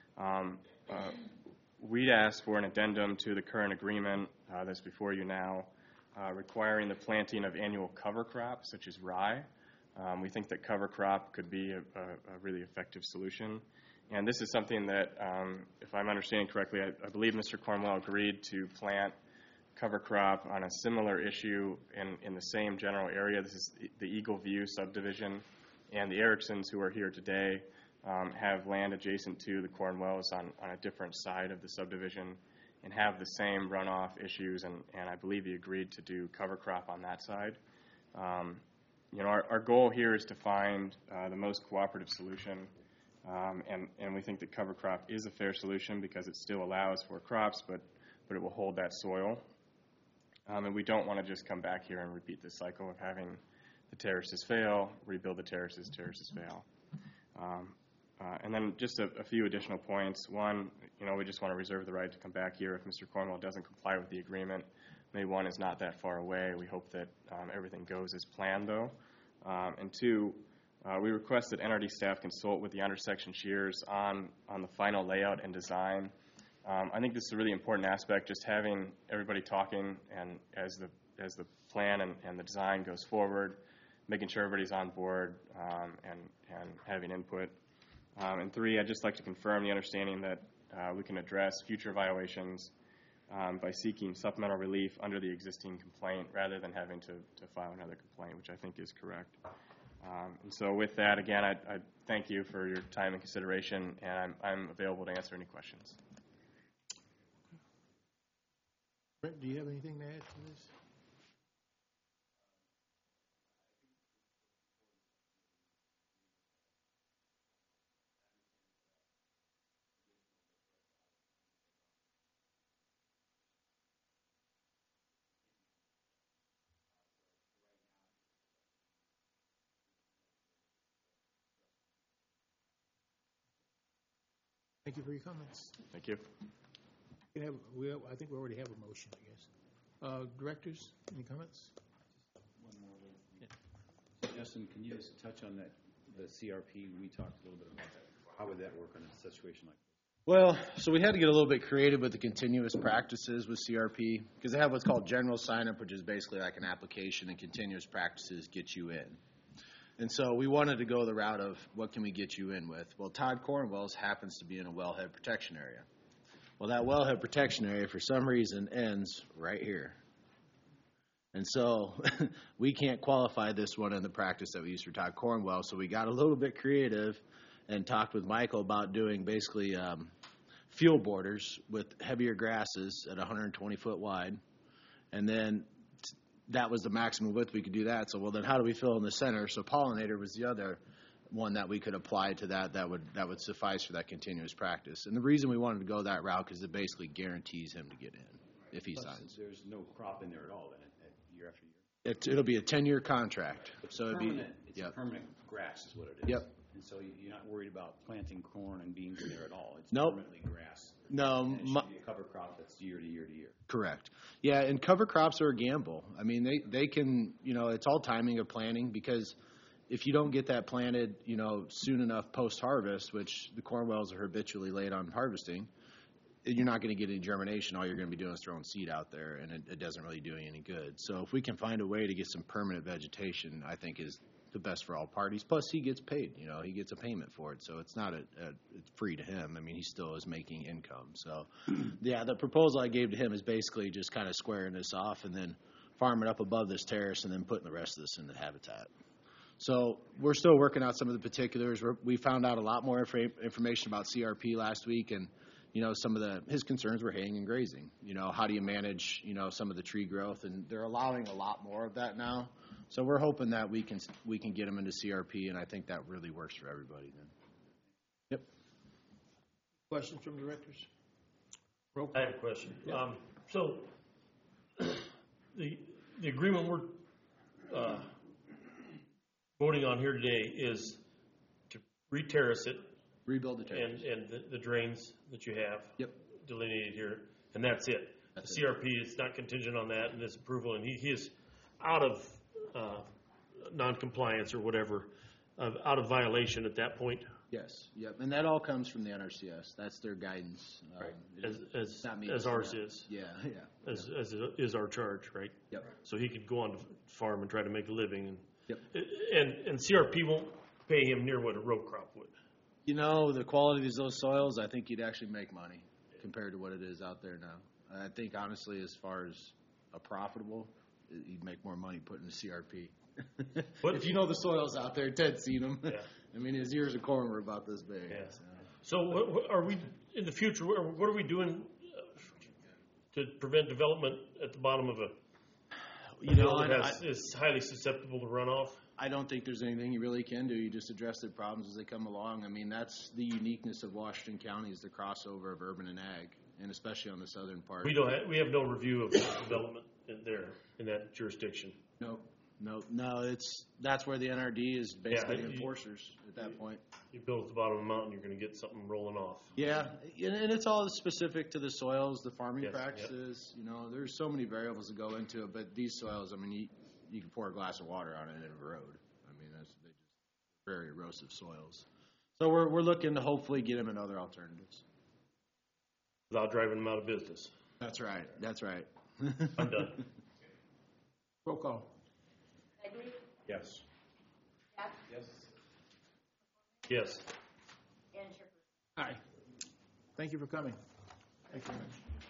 Um, uh, we'd asked for an addendum to the current agreement uh, that's before you now, uh, requiring the planting of annual cover crops such as rye. Um, we think that cover crop could be a, a, a really effective solution. And this is something that, um, if I'm understanding correctly, I, I believe Mister Cornwell agreed to plant cover crop on a similar issue in, in the same general area. This is the Eagle View subdivision, and the Ericksons, who are here today, um, have land adjacent to the Cornwells on, on a different side of the subdivision and have the same runoff issues, and, and I believe he agreed to do cover crop on that side. Um, you know, our, our goal here is to find uh, the most cooperative solution, um, and, and we think that cover crop is a fair solution because it still allows for crops, but, but it will hold that soil. Um, and we don't want to just come back here and repeat this cycle of having the terraces fail, rebuild the terraces, terraces fail. Um, uh, and then just a, a few additional points. One, you know, we just want to reserve the right to come back here if Mister Cornwell doesn't comply with the agreement. May one is not that far away. We hope that um, everything goes as planned, though. Um, and two, uh, we request that N R D staff consult with the Andersek Shears on, on the final layout and design. Um, I think this is a really important aspect, just having everybody talking and as the as the plan and, and the design goes forward, making sure everybody's on board um, and, and having input. Um, and three, I'd just like to confirm the understanding that uh, we can address future violations um, by seeking supplemental relief under the existing complaint rather than having to, to file another complaint, which I think is correct. Um, and so with that, again, I, I thank you for your time and consideration, and I'm, I'm available to answer any questions. Brent, do you have anything to add to this? Thank you for your comments. Thank you. We have, we have, I think we already have a motion, I guess. Uh, directors, any comments? One more. Yeah. Justin, can you just touch on that, the C R P? We talked a little bit about that. How would that work in a situation like this? Well, so we had to get a little bit creative with the continuous practices with C R P because they have what's called general sign-up, which is basically like an application, and continuous practices get you in. And so we wanted to go the route of what can we get you in with? Well, Todd Cornwell's happens to be in a wellhead protection area. Well, that wellhead protection area, for some reason, ends right here. And so we can't qualify this one in the practice that we use for Todd Cornwell. So we got a little bit creative and talked with Michael about doing basically um, fuel borders with heavier grasses at one hundred twenty foot wide. And then that was the maximum width we could do that. So, well, then how do we fill in the center? So pollinator was the other one that we could apply to that that would that would suffice for that continuous practice. And the reason we wanted to go that route because it basically guarantees him to get in if he Plus, signs. There's no crop in there at all, then, year after year. It, it'll be a ten-year contract. It's so it'd be permanent. It's yep. permanent grass is what it is. Yep. And so you're not worried about planting corn and beans in there at all. It's Nope. permanently grass. No, And it should my, be a cover crop that's year to year to year. correct. Yeah, and cover crops are a gamble. I mean, they, they can, you know, it's all timing of planting because if you don't get that planted, you know, soon enough post-harvest, which the Cornwells are habitually late on harvesting, you're not going to get any germination. All you're going to be doing is throwing seed out there, and it, it doesn't really do you any good. So if we can find a way to get some permanent vegetation, I think is the best for all parties. Plus, he gets paid. You know, he gets a payment for it, so it's not a, a it's free to him. I mean, he still is making income. So, yeah, the proposal I gave to him is basically just kind of squaring this off and then farming up above this terrace and then putting the rest of this in the habitat. So we're still working out some of the particulars. We're, we found out a lot more inf- information about C R P last week, and you know, some of the, his concerns were haying and grazing. You know, how do you manage, you know, some of the tree growth? And they're allowing a lot more of that now. So we're hoping that we can, we can get them into C R P, and I think that really works for everybody then. Yep. Questions from directors? Roll I call. have a question. Um, so, the, the agreement we're, uh, voting on here today is to re-terrace it Rebuild the terrace. and, and the- the drains that you have. Yep. Delineated here, and that's it. That's The C R P is not contingent on that and this approval, and he, he is out of, uh, non-compliance or whatever, uh, out of violation at that point. Yes, yep, and that all comes from the N R C S. That's their guidance. Um, it As, is- as, it's not me as to say ours that. is. Yeah, yeah. As, as is our charge, right? Yep. So he could go on to farm and try to make a living, and Yep. and and C R P won't pay him near what a row crop would. You know, the quality of those soils, I think you'd actually make money compared to what it is out there now. I think honestly, as far as a profitable, you'd make more money putting a C R P. What- If you know the soils out there, Ted's seen them. Yeah. I mean, his ears of corn were about this big. Yeah. so. So what, what are we in the future? What are, what are we doing uh, to prevent development at the bottom of a You know, that I- has, is highly susceptible to runoff? I don't think there's anything you really can do. You just address their problems as they come along. I mean, that's the uniqueness of Washington County is the crossover of urban and ag, and especially on the southern part. We don't. Have, we have no review of development in there in that jurisdiction. No, no, no. It's that's where the N R D is basically Yeah, the you- enforcers at that point. You build at the bottom of the mountain, you're going to get something rolling off. Yeah, and and it's all specific to the soils, the farming Yes, yep. practices. You know, there's so many variables that go into it. But these soils, I mean, you, you can pour a glass of water on it and it erode. I mean, that's they just very erosive soils. So we're we're looking to hopefully get them in other alternatives. Without driving them out of business. That's right. That's right. I'm done. Roll call. Begley? Yes. Cap? Yes. Yes. And Chairperson. Aye. Thank you for coming. Thank you very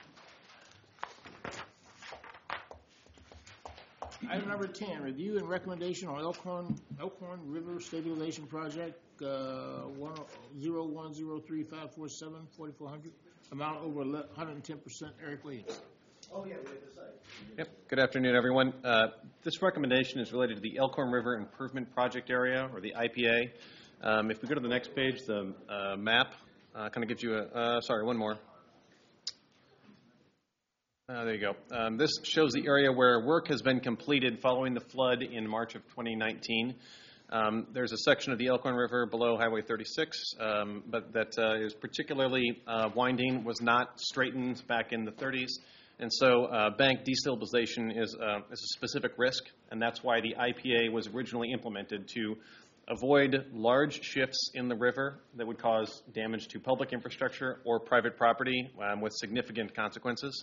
much. Item number ten, review and recommendation on Elkhorn, Elkhorn River Stabilization Project, uh, one, zero one zero three five four seven, forty-four hundred, amount over one hundred ten percent. Eric Williams. Yep. Good afternoon, everyone. Uh, This recommendation is related to the Elkhorn River Improvement Project Area, or the I P A. Um, If we go to the next page, the uh, map uh, kind of gives you a, uh, sorry, one more. Uh, There you go. Um, This shows the area where work has been completed following the flood in March of twenty nineteen. Um, There's a section of the Elkhorn River below Highway thirty-six, um, but that uh, is particularly uh, winding, was not straightened back in the thirties. And so uh, bank destabilization is, uh, is a specific risk, and that's why the I P A was originally implemented to avoid large shifts in the river that would cause damage to public infrastructure or private property um, with significant consequences.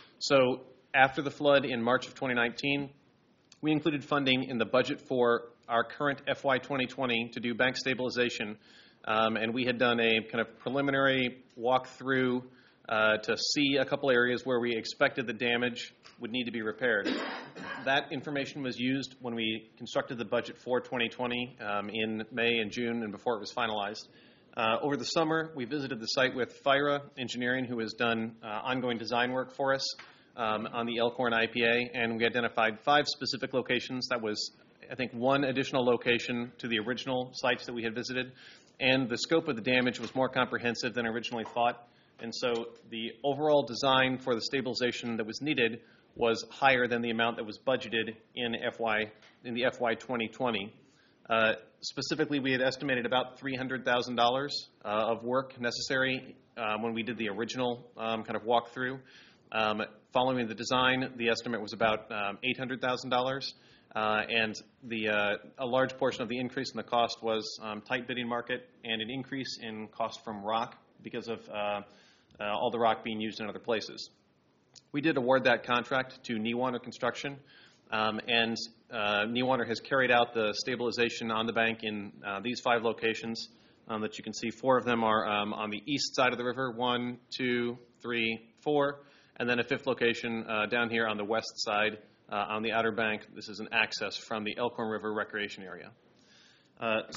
So after the flood in March of twenty nineteen, we included funding in the budget for our current F Y twenty twenty to do bank stabilization, um, and we had done a kind of preliminary walkthrough uh, to see a couple areas where we expected the damage would need to be repaired. That information was used when we constructed the budget for twenty twenty um, in May and June and before it was finalized. Uh, over the summer, we visited the site with FIRA Engineering, who has done uh, ongoing design work for us um, on the Elkhorn I P A, and we identified five specific locations. That was, I think, one additional location to the original sites that we had visited, and the scope of the damage was more comprehensive than originally thought. And so the overall design for the stabilization that was needed was higher than the amount that was budgeted in F Y in the F Y twenty twenty. Uh, specifically, we had estimated about three hundred thousand dollars uh, of work necessary uh, when we did the original um, kind of walkthrough. Um, following the design, the estimate was about um, eight hundred thousand dollars, uh, and the uh, a large portion of the increase in the cost was um, tight bidding market and an increase in cost from rock because of uh, uh, all the rock being used in other places. We did award that contract to Newater Construction, um, and uh, Newater has carried out the stabilization on the bank in uh, these five locations um, that you can see. Four of them are um, on the east side of the river, one, two, three, four, and then a fifth location uh, down here on the west side uh, on the outer bank. This is an access from the Elkhorn River Recreation Area. Uh, so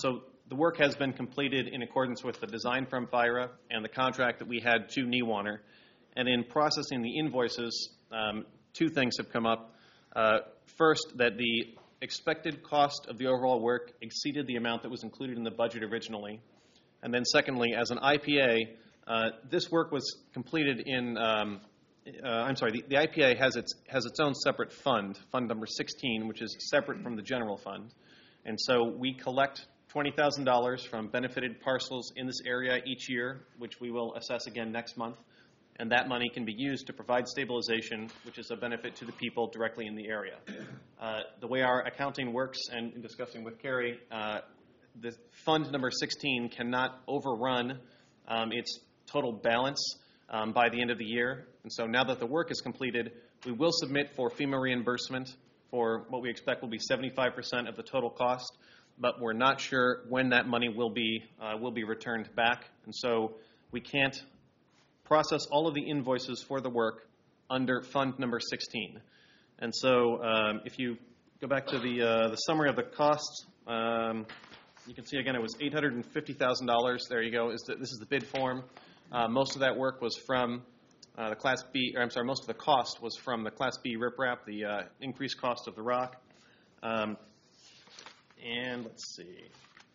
the work has been completed in accordance with the design from FIRA and the contract that we had to Newater. And in processing the invoices, um, two things have come up. Uh, first, that the expected cost of the overall work exceeded the amount that was included in the budget originally. And then secondly, as an I P A, uh, this work was completed in, um, uh, I'm sorry, the, the I P A has its, has its own separate fund, fund number sixteen, which is separate from the general fund. And so we collect twenty thousand dollars from benefited parcels in this area each year, which we will assess again next month. And that money can be used to provide stabilization, which is a benefit to the people directly in the area. Uh, the way our accounting works, and in discussing with Carrie, uh, the fund number sixteen cannot overrun um, its total balance um, by the end of the year. And so now that the work is completed, we will submit for FEMA reimbursement for what we expect will be seventy-five percent of the total cost, but we're not sure when that money will be, uh, will be returned back. And so we can't process all of the invoices for the work under fund number sixteen. And so um, if you go back to the, uh, the summary of the costs, um, you can see again it was eight hundred fifty thousand dollars. There you go. Is the, this is the bid form. Uh, most of that work was from uh, the Class B, or I'm sorry, most of the cost was from the Class B riprap, the uh, increased cost of the rock. Um, and let's see.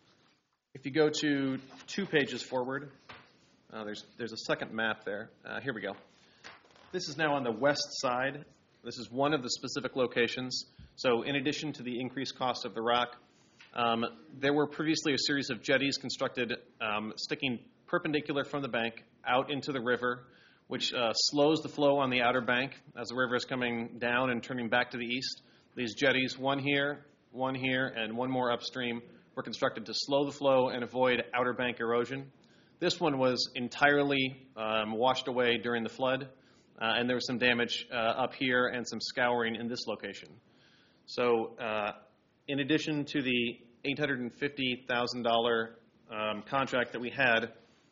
If you go to two pages forward, Uh, there's, there's a second map there. Uh, here we go. This is now on the west side. This is one of the specific locations. So in addition to the increased cost of the rock, um, there were previously a series of jetties constructed um, sticking perpendicular from the bank out into the river, which uh, slows the flow on the outer bank as the river is coming down and turning back to the east. These jetties, one here, one here, and one more upstream, were constructed to slow the flow and avoid outer bank erosion. This one was entirely um, washed away during the flood, uh, and there was some damage uh, up here and some scouring in this location. So uh, in addition to the eight hundred fifty thousand dollars um, contract that we had,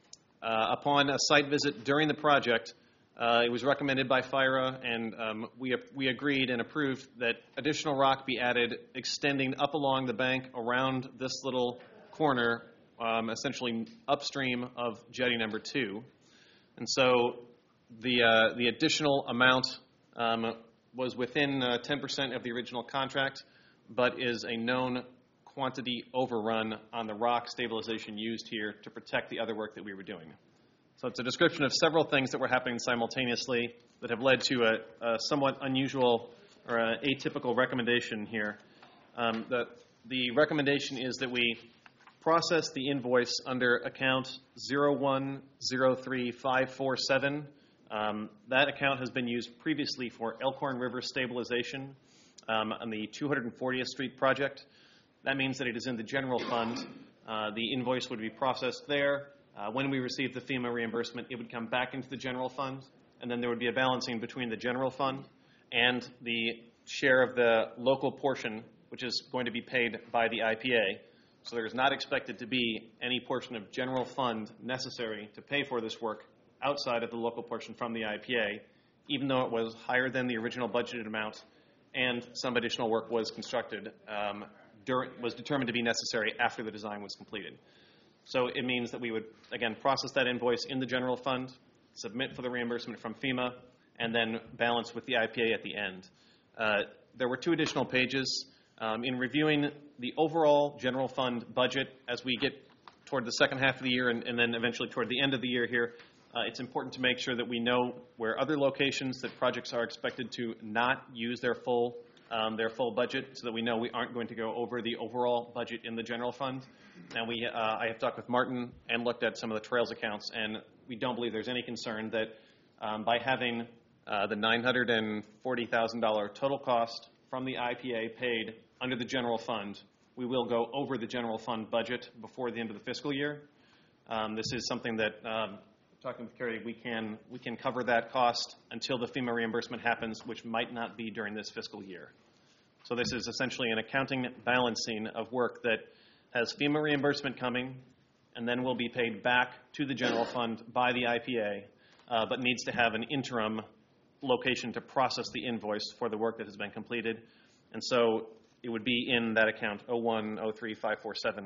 uh, upon a site visit during the project, uh, it was recommended by FIRA, and um, we, we agreed and approved that additional rock be added extending up along the bank around this little corner, Um, essentially upstream of jetty number two. And so the, uh, the additional amount um, was within uh, ten percent of the original contract, but is a known quantity overrun on the rock stabilization used here to protect the other work that we were doing. So it's a description of several things that were happening simultaneously that have led to a, a somewhat unusual or a atypical recommendation here. Um, the, the recommendation is that we process the invoice under account zero one zero three five four seven. Um, that account has been used previously for Elkhorn River stabilization um, on the two hundred fortieth Street project. That means that it is in the general fund. Uh, the invoice would be processed there. Uh, when we receive the FEMA reimbursement, it would come back into the general fund, and then there would be a balancing between the general fund and the share of the local portion, which is going to be paid by the I P A. So there is not expected to be any portion of general fund necessary to pay for this work outside of the local portion from the I P A, even though it was higher than the original budgeted amount and some additional work was constructed, um, during, was determined to be necessary after the design was completed. So it means that we would, again, process that invoice in the general fund, submit for the reimbursement from FEMA, and then balance with the I P A at the end. Uh, there were two additional pages. Um, in reviewing the overall general fund budget as we get toward the second half of the year and, and then eventually toward the end of the year here, uh, it's important to make sure that we know where other locations that projects are expected to not use their full um, their full budget, so that we know we aren't going to go over the overall budget in the general fund. And we, uh, I have talked with Martin and looked at some of the trails accounts, and we don't believe there's any concern that um, by having uh, the nine hundred forty thousand dollars total cost from the I P A paid under the general fund, we will go over the general fund budget before the end of the fiscal year. Um, this is something that, um, talking with Carrie, we can we can cover that cost until the FEMA reimbursement happens, which might not be during this fiscal year. So this is essentially an accounting balancing of work that has FEMA reimbursement coming, and then will be paid back to the general fund by the I P A, uh, but needs to have an interim location to process the invoice for the work that has been completed. And so it would be in that account, oh one oh three five four seven.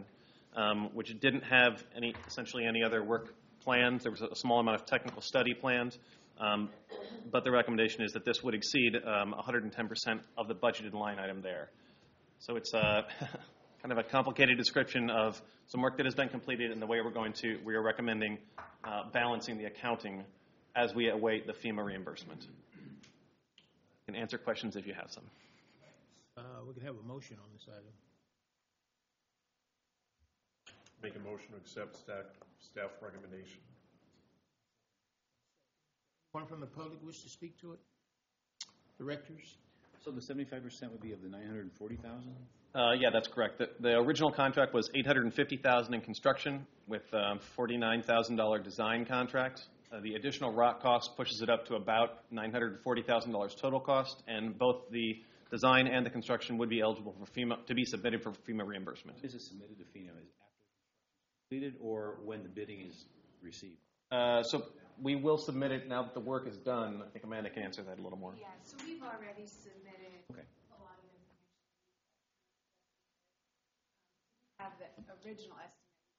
um, which didn't have any, essentially any other work planned. There was a small amount of technical study planned, um, but the recommendation is that this would exceed um, one hundred ten percent of the budgeted line item there. So it's uh, kind of a complicated description of some work that has been completed and the way we're going to, we are recommending uh, balancing the accounting as we await the FEMA reimbursement. I can answer questions if you have some. Uh, we can have a motion on this item. Make a motion to accept staff, staff recommendation. One from the public wish to speak to it? Directors? So the seventy-five percent would be of the nine hundred and forty thousand? Uh, yeah, that's correct. The, the original contract was eight hundred fifty thousand dollars in construction with um, forty-nine thousand dollars design contract. Uh, the additional rock cost pushes it up to about nine hundred forty thousand dollars total cost, and both the design and the construction would be eligible for FEMA, to be submitted for FEMA reimbursement. Is it submitted to FEMA? Is it after completed or when the bidding is received? Uh, so we will submit it now that the work is done. I think Amanda can answer that a little more. Yeah, so we've already submitted Okay. a lot of information. Have the original estimate.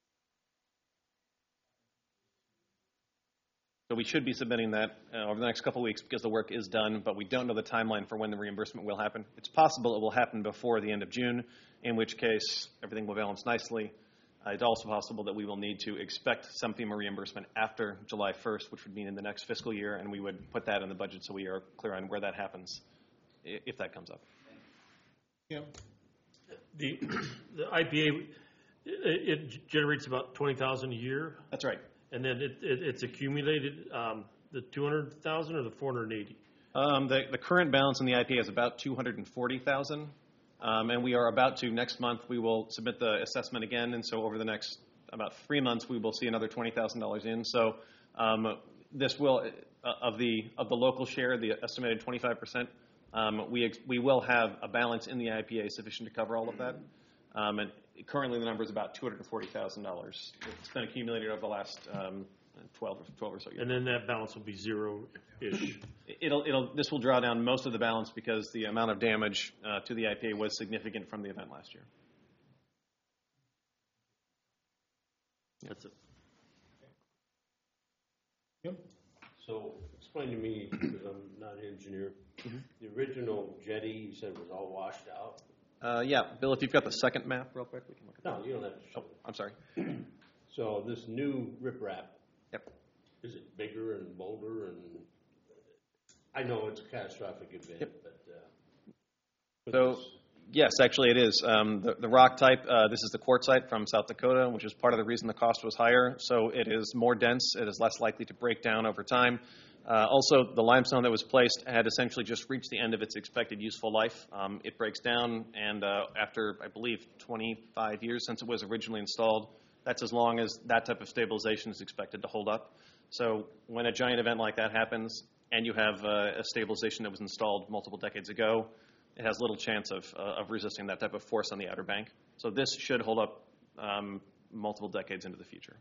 So we should be submitting that uh, over the next couple of weeks because the work is done, but we don't know the timeline for when the reimbursement will happen. It's possible it will happen before the end of June, in which case everything will balance nicely. Uh, it's also possible that we will need to expect some FEMA reimbursement after July first, which would mean in the next fiscal year, and we would put that in the budget so we are clear on where that happens, i- if that comes up. Yeah. The, the I P A, it, it generates about twenty thousand a year, That's right. and then it, it, it's accumulated, um, the two hundred thousand or the four hundred eighty? Um, the, the current balance in the I P A is about two hundred forty thousand. Um, and we are about to, next month, we will submit the assessment again, and so over the next about three months, we will see another twenty thousand dollars in. So um, this will, uh, of the of the local share, the estimated twenty-five percent, um, we, ex- we will have a balance in the I P A sufficient to cover all of that. Um, and currently the number is about two hundred forty thousand dollars. It's been accumulated over the last um, twelve, twelve or so years. And then that balance will be zero-ish. It'll, it'll, this will draw down most of the balance because the amount of damage uh, to the I P A was significant from the event last year. That's it. Yep. So explain to me, because I'm not an engineer, the original jetty, you said was all washed out? Uh, yeah, Bill, if you've got the second map real quick, we can look at that. No, you don't have to show Oh, I'm sorry. So this new riprap, Yep. is it bigger and bolder and, I know it's a catastrophic event, Yep. but, uh. but So, this- yes, actually it is. Um, the, the rock type, uh, this is the quartzite from South Dakota, which is part of the reason the cost was higher. So it is more dense. It is less likely to break down over time. Uh, also, the limestone that was placed had essentially just reached the end of its expected useful life. Um, it breaks down, and uh, after, I believe, twenty-five years since it was originally installed, that's as long as that type of stabilization is expected to hold up. So when a giant event like that happens, and you have uh, a stabilization that was installed multiple decades ago, it has little chance of, uh, of resisting that type of force on the outer bank. So this should hold up um, multiple decades into the future.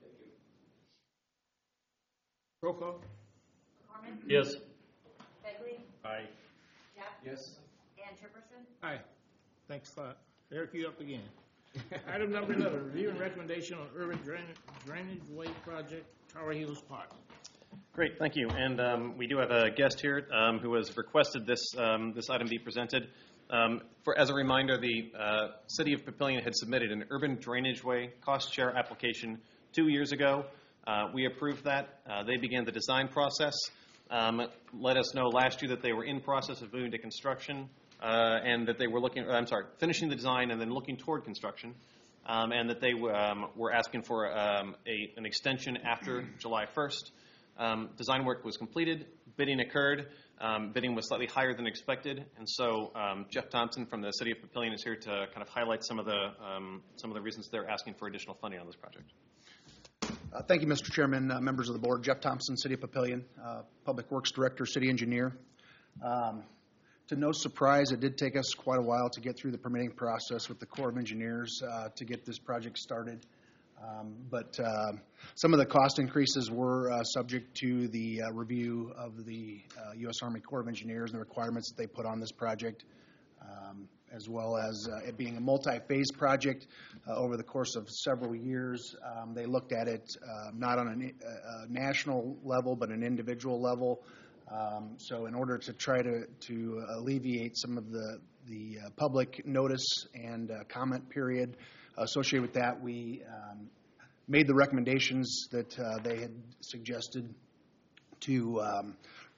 Roll call? Corman? Yes. Begley? Aye. Jeff? Yes. Dan Tripperson? Aye. Thanks a lot. Eric, you up again. Item number eleven, review and recommendation on urban drainage, drainage way project, Tower Hills Park. Great, thank you. And um, we do have a guest here um, who has requested this um, this item be presented. Um, for as a reminder, the uh, City of Papillion had submitted an urban drainage way cost share application two years ago. Uh, we approved that. Uh, they began the design process. Um, let us know last year that they were in process of moving to construction uh, and that they were looking. I'm sorry, finishing the design and then looking toward construction. Um, and that they um, were asking for um, a, an extension after July first. Um, design work was completed, bidding occurred, um, bidding was slightly higher than expected, and so um, Jeff Thompson from the City of Papillion is here to kind of highlight some of the um, some of the reasons they're asking for additional funding on this project. Uh, Thank you, Mister Chairman, uh, members of the board. Jeff Thompson, City of Papillion, uh, Public Works Director, City Engineer. Um, to no surprise, it did take us quite a while to get through the permitting process with the Corps of Engineers uh, to get this project started. Um, But uh, some of the cost increases were uh, subject to the uh, review of the uh, U S Army Corps of Engineers and the requirements that they put on this project. Um, as well as uh, it being a multi-phase project uh, over the course of several years. Um, They looked at it uh, not on a na- a national level, but an individual level. Um, So in order to try to to alleviate some of the, the uh, public notice and uh, comment period associated with that, we um, made the recommendations that uh, they had suggested to um,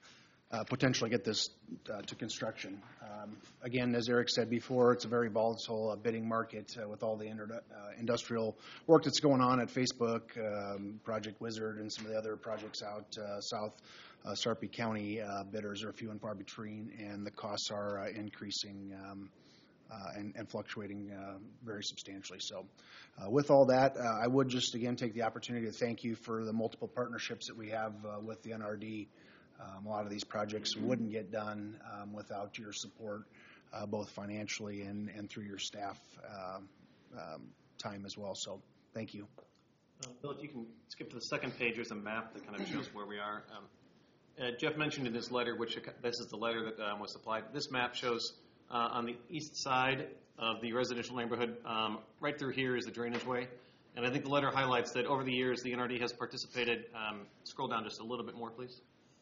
uh, potentially get this uh, to construction. Um, Again, as Eric said before, it's a very volatile uh, bidding market uh, with all the inter- uh, industrial work that's going on at Facebook, um, Project Wizard, and some of the other projects out uh, south. Uh, Sarpy County uh, bidders are few and far between, and the costs are uh, increasing um, uh, and, and fluctuating uh, very substantially. So uh, with all that, uh, I would just again take the opportunity to thank you for the multiple partnerships that we have uh, with the N R D. Um, a lot of these projects wouldn't get done um, without your support, uh, both financially and, and through your staff uh, um, time as well. So thank you. Uh, Bill, if you can skip to the second page, there's a map that kind of shows where we are. Um, uh, Jeff mentioned in his letter, which this is the letter that um, was supplied. This map shows uh, on the east side of the residential neighborhood, um, right through here is the drainage way. And I think the letter highlights that over the years, the N R D has participated. Um, scroll down just a little bit more, please.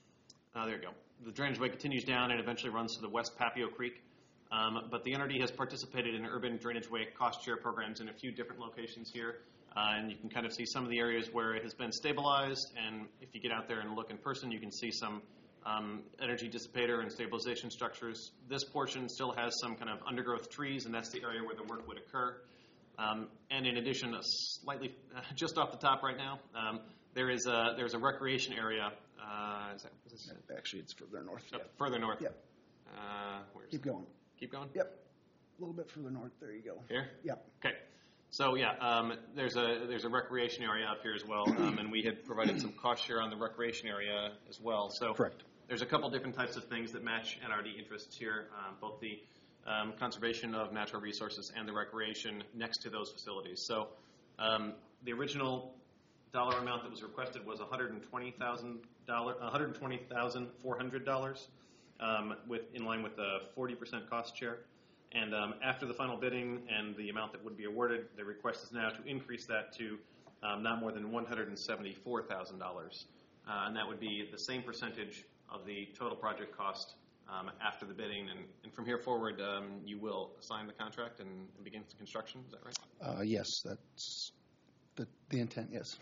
Uh, there you go. The drainage way continues down and eventually runs to the West Papio Creek. Um, but the N R D has participated in urban drainage way cost share programs in a few different locations here. Uh, and you can kind of see some of the areas where it has been stabilized. And if you get out there and look in person, you can see some um, energy dissipator and stabilization structures. This portion still has some kind of undergrowth trees, and that's the area where the work would occur. Um, and in addition, a slightly uh, just off the top right now, um, there is a there's a recreation area. Uh, is that, is this? Actually, it's further north. Oh, Yep. Further north. Yep. Uh, where's Keep going. Keep going. Yep. A little bit further north. There you go. Here. Yep. Okay. So yeah, um, there's a there's a recreation area up here as well, um, and we had provided some cost share on the recreation area as well. So correct. There's a couple different types of things that match N R D interests here, um, both the um, conservation of natural resources and the recreation next to those facilities. So um, the original dollar amount that was requested was one hundred twenty thousand dollars, one hundred twenty thousand four hundred dollars, um, with in line with the forty percent cost share. And um, after the final bidding and the amount that would be awarded, the request is now to increase that to um, not more than one hundred seventy-four thousand dollars. Uh, and that would be the same percentage of the total project cost um, after the bidding. And, and from here forward, um, you will sign the contract and, and begin construction. Is that right? Uh, yes, that's the, the intent, yes.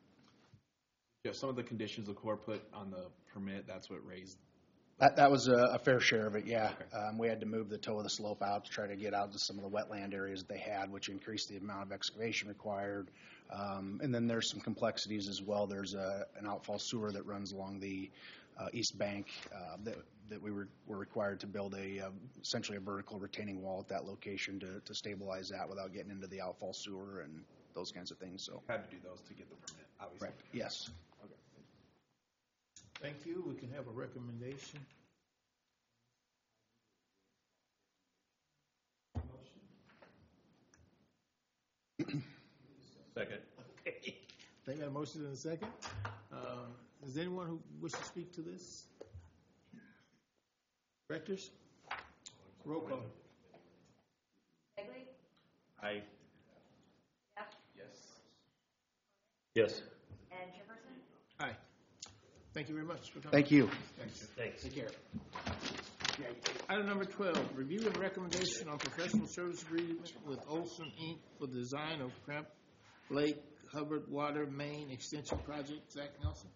Yeah, some of the conditions the Corps put on the permit, that's what raised. That, that was a, a fair share of it, yeah. Um, we had to move the toe of the slope out to try to get out to some of the wetland areas that they had, which increased the amount of excavation required. Um, and then there's some complexities as well. There's a, an outfall sewer that runs along the uh, east bank uh, that, that we were, were required to build a uh, essentially a vertical retaining wall at that location to, to stabilize that without getting into the outfall sewer and those kinds of things. So had to do those to get the permit, obviously. Correct. Yes. Okay. Thank you. We can have a recommendation. Second. Okay. They got a motion in a second. Uh, Is anyone who wishes to speak to this? Directors? Roll call. Begley? Aye. Jeff? Yes. And Jefferson? Aye. Thank you very much for coming. Thank you. Thanks. Thanks. Take care. Item number twelve, review and recommendation on professional service agreement with Olson Incorporated for the design of Cramp Lake Hubbard Water Main Extension Project. Zach Nelson?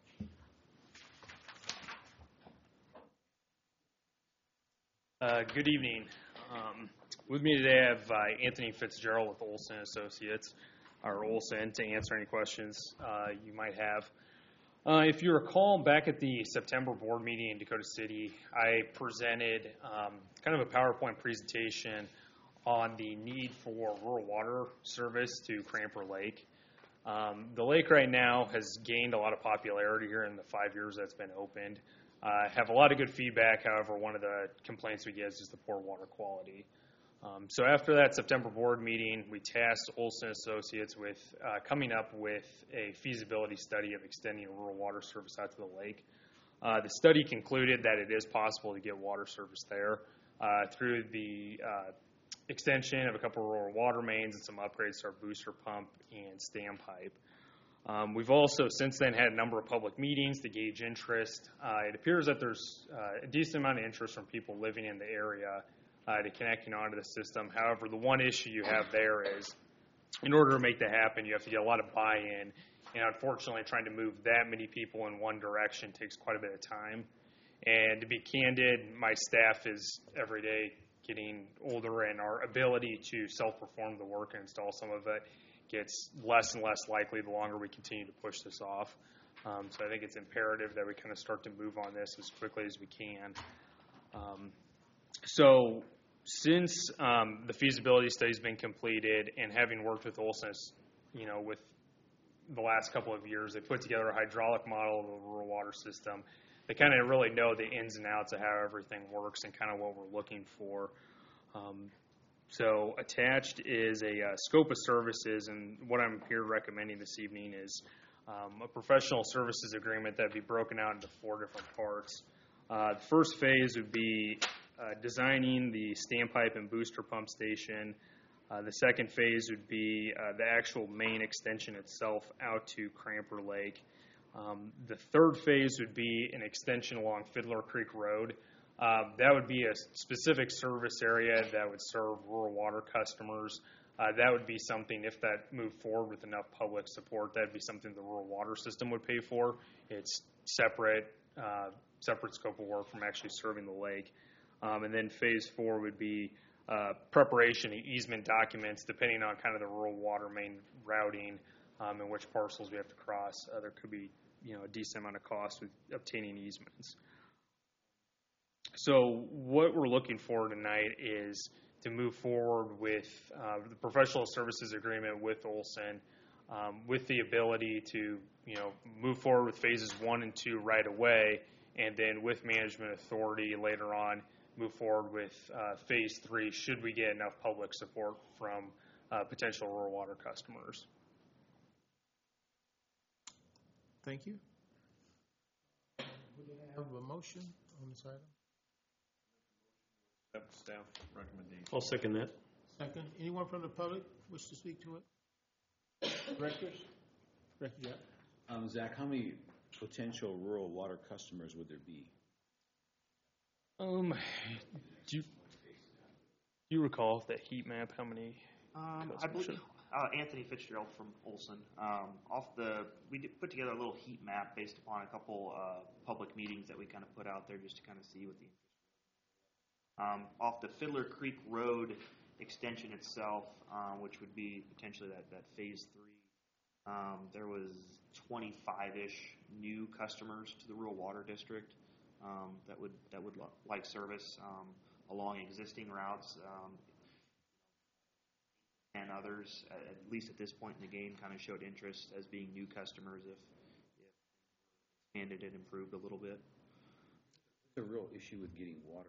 Uh, good evening. Um, with me today, I have uh, Anthony Fitzgerald with Olson Associates, or Olson, to answer any questions uh, you might have. Uh, if you recall, back at the September board meeting in Dakota City, I presented um, kind of a PowerPoint presentation on the need for rural water service to Cramper Lake. Um, the lake right now has gained a lot of popularity here in the five years that's been opened. Uh, have a lot of good feedback. However, one of the complaints we get is just the poor water quality. Um, so after that September board meeting, we tasked Olson Associates with uh, coming up with a feasibility study of extending rural water service out to the lake. Uh, the study concluded that it is possible to get water service there uh, through the uh, extension of a couple of rural water mains and some upgrades to our booster pump and standpipe. Um, we've also since then had a number of public meetings to gauge interest. Uh, it appears that there's uh, a decent amount of interest from people living in the area uh, to connecting onto the system. However, the one issue you have there is in order to make that happen, you have to get a lot of buy-in. And unfortunately, trying to move that many people in one direction takes quite a bit of time. And to be candid, my staff is every day getting older, and our ability to self-perform the work and install some of it gets less and less likely the longer we continue to push this off. Um, so I think it's imperative that we kind of start to move on this as quickly as we can. Um, so since um, the feasibility study's been completed and having worked with Olson, you know, with the last couple of years, they put together a hydraulic model of the rural water system. They kind of really know the ins and outs of how everything works and kind of what we're looking for. Um, so attached is a uh, scope of services, and what I'm here recommending this evening is um, a professional services agreement that would be broken out into four different parts. Uh, the first phase would be uh, designing the standpipe and booster pump station. Uh, the second phase would be uh, the actual main extension itself out to Cramper Lake. Um, the third phase would be an extension along Fiddler Creek Road. Uh, that would be a specific service area that would serve rural water customers. Uh, that would be something, if that moved forward with enough public support, that would be something the rural water system would pay for. It's separate, uh, separate scope of work from actually serving the lake. Um, and then phase four would be uh, preparation and easement documents, depending on kind of the rural water main routing um, and which parcels we have to cross. Uh, there could be, you know, a decent amount of cost with obtaining easements. So what we're looking for tonight is to move forward with uh, the professional services agreement with Olson, um, with the ability to, you know, move forward with phases one and two right away, and then with management authority later on, move forward with uh, phase three should we get enough public support from uh, potential rural water customers. Thank you. We're going to have a motion on this item. Accept staff recommendation. I'll second that. Second. Anyone from the public wish to speak to it? Directors? Director Jeff? Um, Zach, how many potential rural water customers would there be? Um, do you, do you recall that heat map? How many? Um, I believe uh, Anthony Fitzgerald from Olson. Um, off the, we did put together a little heat map based upon a couple uh, public meetings that we kind of put out there just to kind of see what the. Um, off the Fiddler Creek Road extension itself, uh, which would be potentially that, that phase three, um, there was twenty-five-ish new customers to the rural water district um, that would that would like service um, along existing routes, um, and others, at, at least at this point in the game, kind of showed interest as being new customers if if expanded and improved a little bit. What's the real issue with getting water?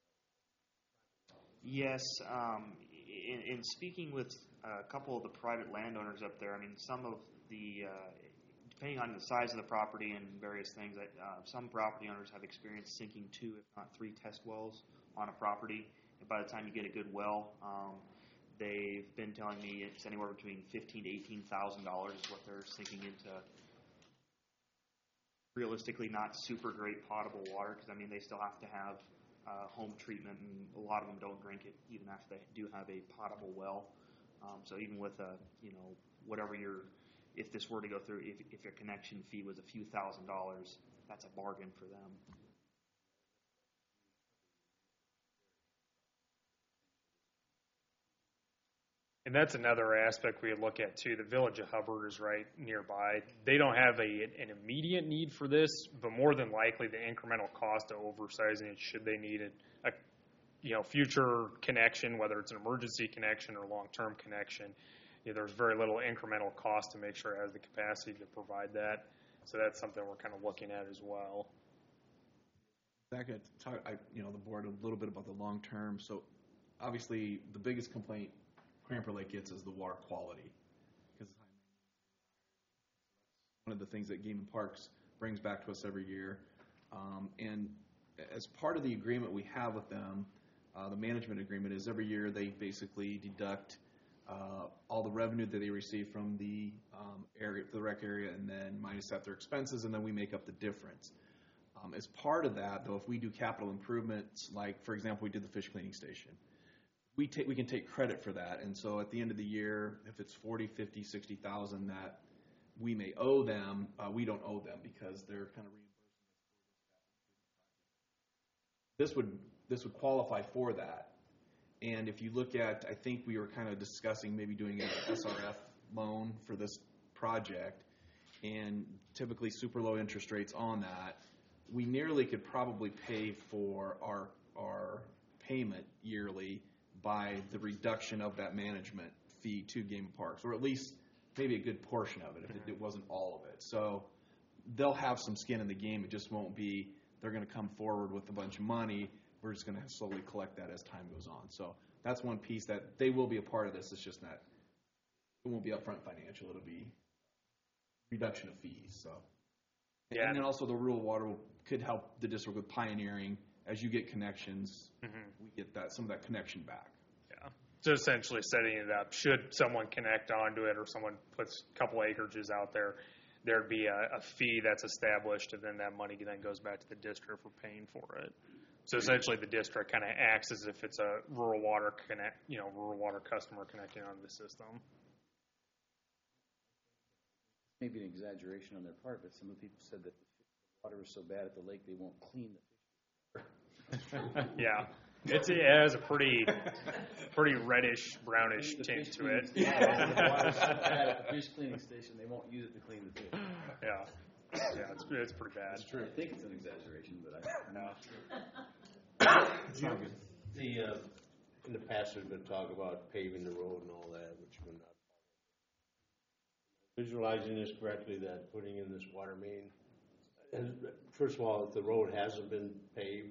Yes, um, in, in speaking with a couple of the private landowners up there, I mean, some of the, uh, depending on the size of the property and various things, that uh, some property owners have experienced sinking two, if not three, test wells on a property. And by the time you get a good well, um, they've been telling me it's anywhere between fifteen to eighteen thousand dollars is what they're sinking into. Realistically, not super great potable water because I mean they still have to have Uh, home treatment, and a lot of them don't drink it even after they do have a potable well. Um, so even with a, you know, whatever your, if this were to go through, if, if your connection fee was a few thousand dollars, that's a bargain for them. And that's another aspect we look at too. The village of Hubbard is right nearby. They don't have a, an immediate need for this, but more than likely the incremental cost of oversizing it should they need a, a you know, future connection, whether it's an emergency connection or long-term connection. You know, there's very little incremental cost to make sure it has the capacity to provide that. So that's something we're kind of looking at as well. Zach, I talk, I, you know, the board a little bit about the long term. So obviously the biggest complaint Cramper Lake gets is the water quality. Because one of the things that Game and Parks brings back to us every year. Um, and as part of the agreement we have with them, uh, the management agreement is every year they basically deduct uh, all the revenue that they receive from the um, area, the rec area, and then minus out their expenses, and then we make up the difference. Um, as part of that, though, if we do capital improvements, like, for example, we did the fish cleaning station, we take we can take credit for that. And so at the end of the year, if it's forty, fifty, sixty thousand that we may owe them, uh, we don't owe them because they're kind of reimbursing us. This would this would qualify for that. And if you look at, I think we were kind of discussing maybe doing an S R F loan for this project, and typically super low interest rates on that. We nearly could probably pay for our our payment yearly by the reduction of that management fee to Game and Parks, or at least maybe a good portion of it, if it, it wasn't all of it. So they'll have some skin in the game. It just won't be they're going to come forward with a bunch of money. We're just going to slowly collect that as time goes on. So that's one piece that they will be a part of this. It's just not, it won't be upfront financial. It'll be reduction of fees. So, Yeah. And then also the rural water will, could help the district with pioneering. As you get connections, Mhm. we get that some of that connection back. Yeah. So essentially setting it up, should someone connect onto it or someone puts a couple acreages out there, there'd be a, a fee that's established, and then that money then goes back to the district for paying for it. So essentially the district kind of acts as if it's a rural water connect, you know, rural water customer connecting onto the system. Maybe an exaggeration on their part, but some of the people said that the water was so bad at the lake they won't clean the fish. Yeah. It's, it has a pretty, pretty reddish, brownish The tint fish to cleaning it. station- the water's so bad at the fish cleaning station, they won't use it to clean the fish. Yeah. Yeah, it's, it's pretty bad. That's true. I think it's an exaggeration, but I, I'm not sure. The, uh, in the past, there's been talk about paving the road and all that, which we're not. Visualizing this correctly, that putting in this water main, and first of all, if the road hasn't been paved,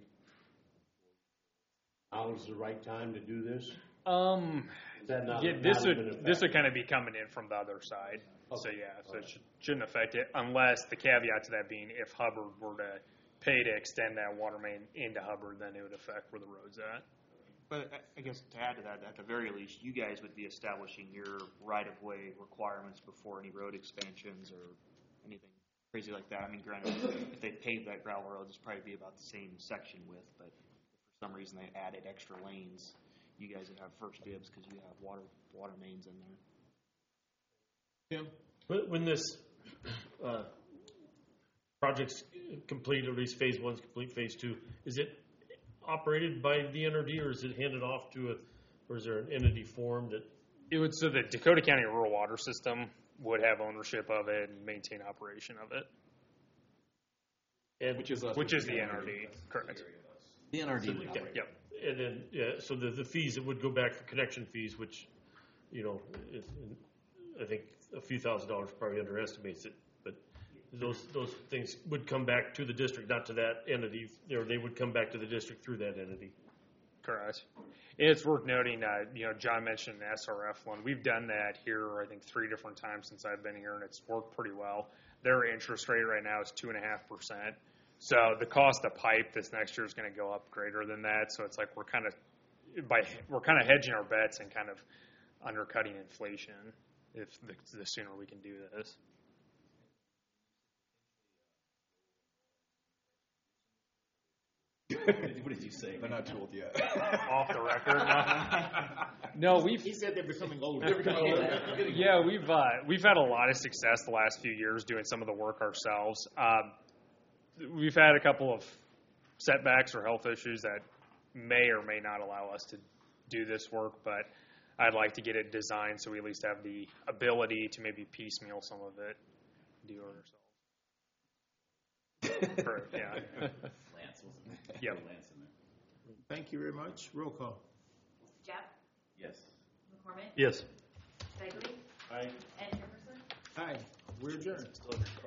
now is the right time to do this? Um, Is that not- yeah, not this even would, a this fact? would kind of be coming in from the other side. So yeah, so it should, shouldn't affect it unless the caveat to that being if Hubbard were to pay to extend that water main into Hubbard, then it would affect where the road's at. But I- I guess to add to that, at the very least, you guys would be establishing your right-of-way requirements before any road expansions or anything crazy like that. I mean, granted, if they paved that gravel road, it's probably be about the same section width, but if for some reason they added extra lanes, you guys would have first dibs because you have water, water mains in there. Tim? When when this uh, project's complete, at least phase one's complete, phase two, is it operated by the N R D or is it handed off to a, or is there an entity formed that? It would, so the Dakota County Rural Water System would have ownership of it and maintain operation of it. And Which is us. Which is the N R D, correct. The N R D So, would yeah, operate. Yep, and then, yeah, so the, the fees, it would go back for connection fees, which, you know, is, I think a few thousand dollars probably underestimates it, but those, those things would come back to the district, not to that entity, or they would come back to the district through that entity. Correct. And it's worth noting, uh, you know, John mentioned the S R F loan. We've done that here, I think, three different times since I've been here, and it's worked pretty well. Their interest rate right now is two and a half percent. So the cost of pipe this next year is going to go up greater than that. So it's like we're kind of by we're kind of hedging our bets and kind of undercutting inflation. If the, the sooner we can do this. What did you say? They're not too old yet. Off the record. No, we've. He said they're becoming older. Yeah, we've uh, we've had a lot of success the last few years doing some of the work ourselves. Um, we've had a couple of setbacks or health issues that may or may not allow us to do this work, but I'd like to get it designed so we at least have the ability to maybe piecemeal some of it, do it ourselves. Correct, yeah. Lance wasn't there. Yep. Lance in there. Thank you very much. Roll call. Jeff? Yes. McCormick? Yes. Begley? Aye. And Jefferson? Aye. We're adjourned.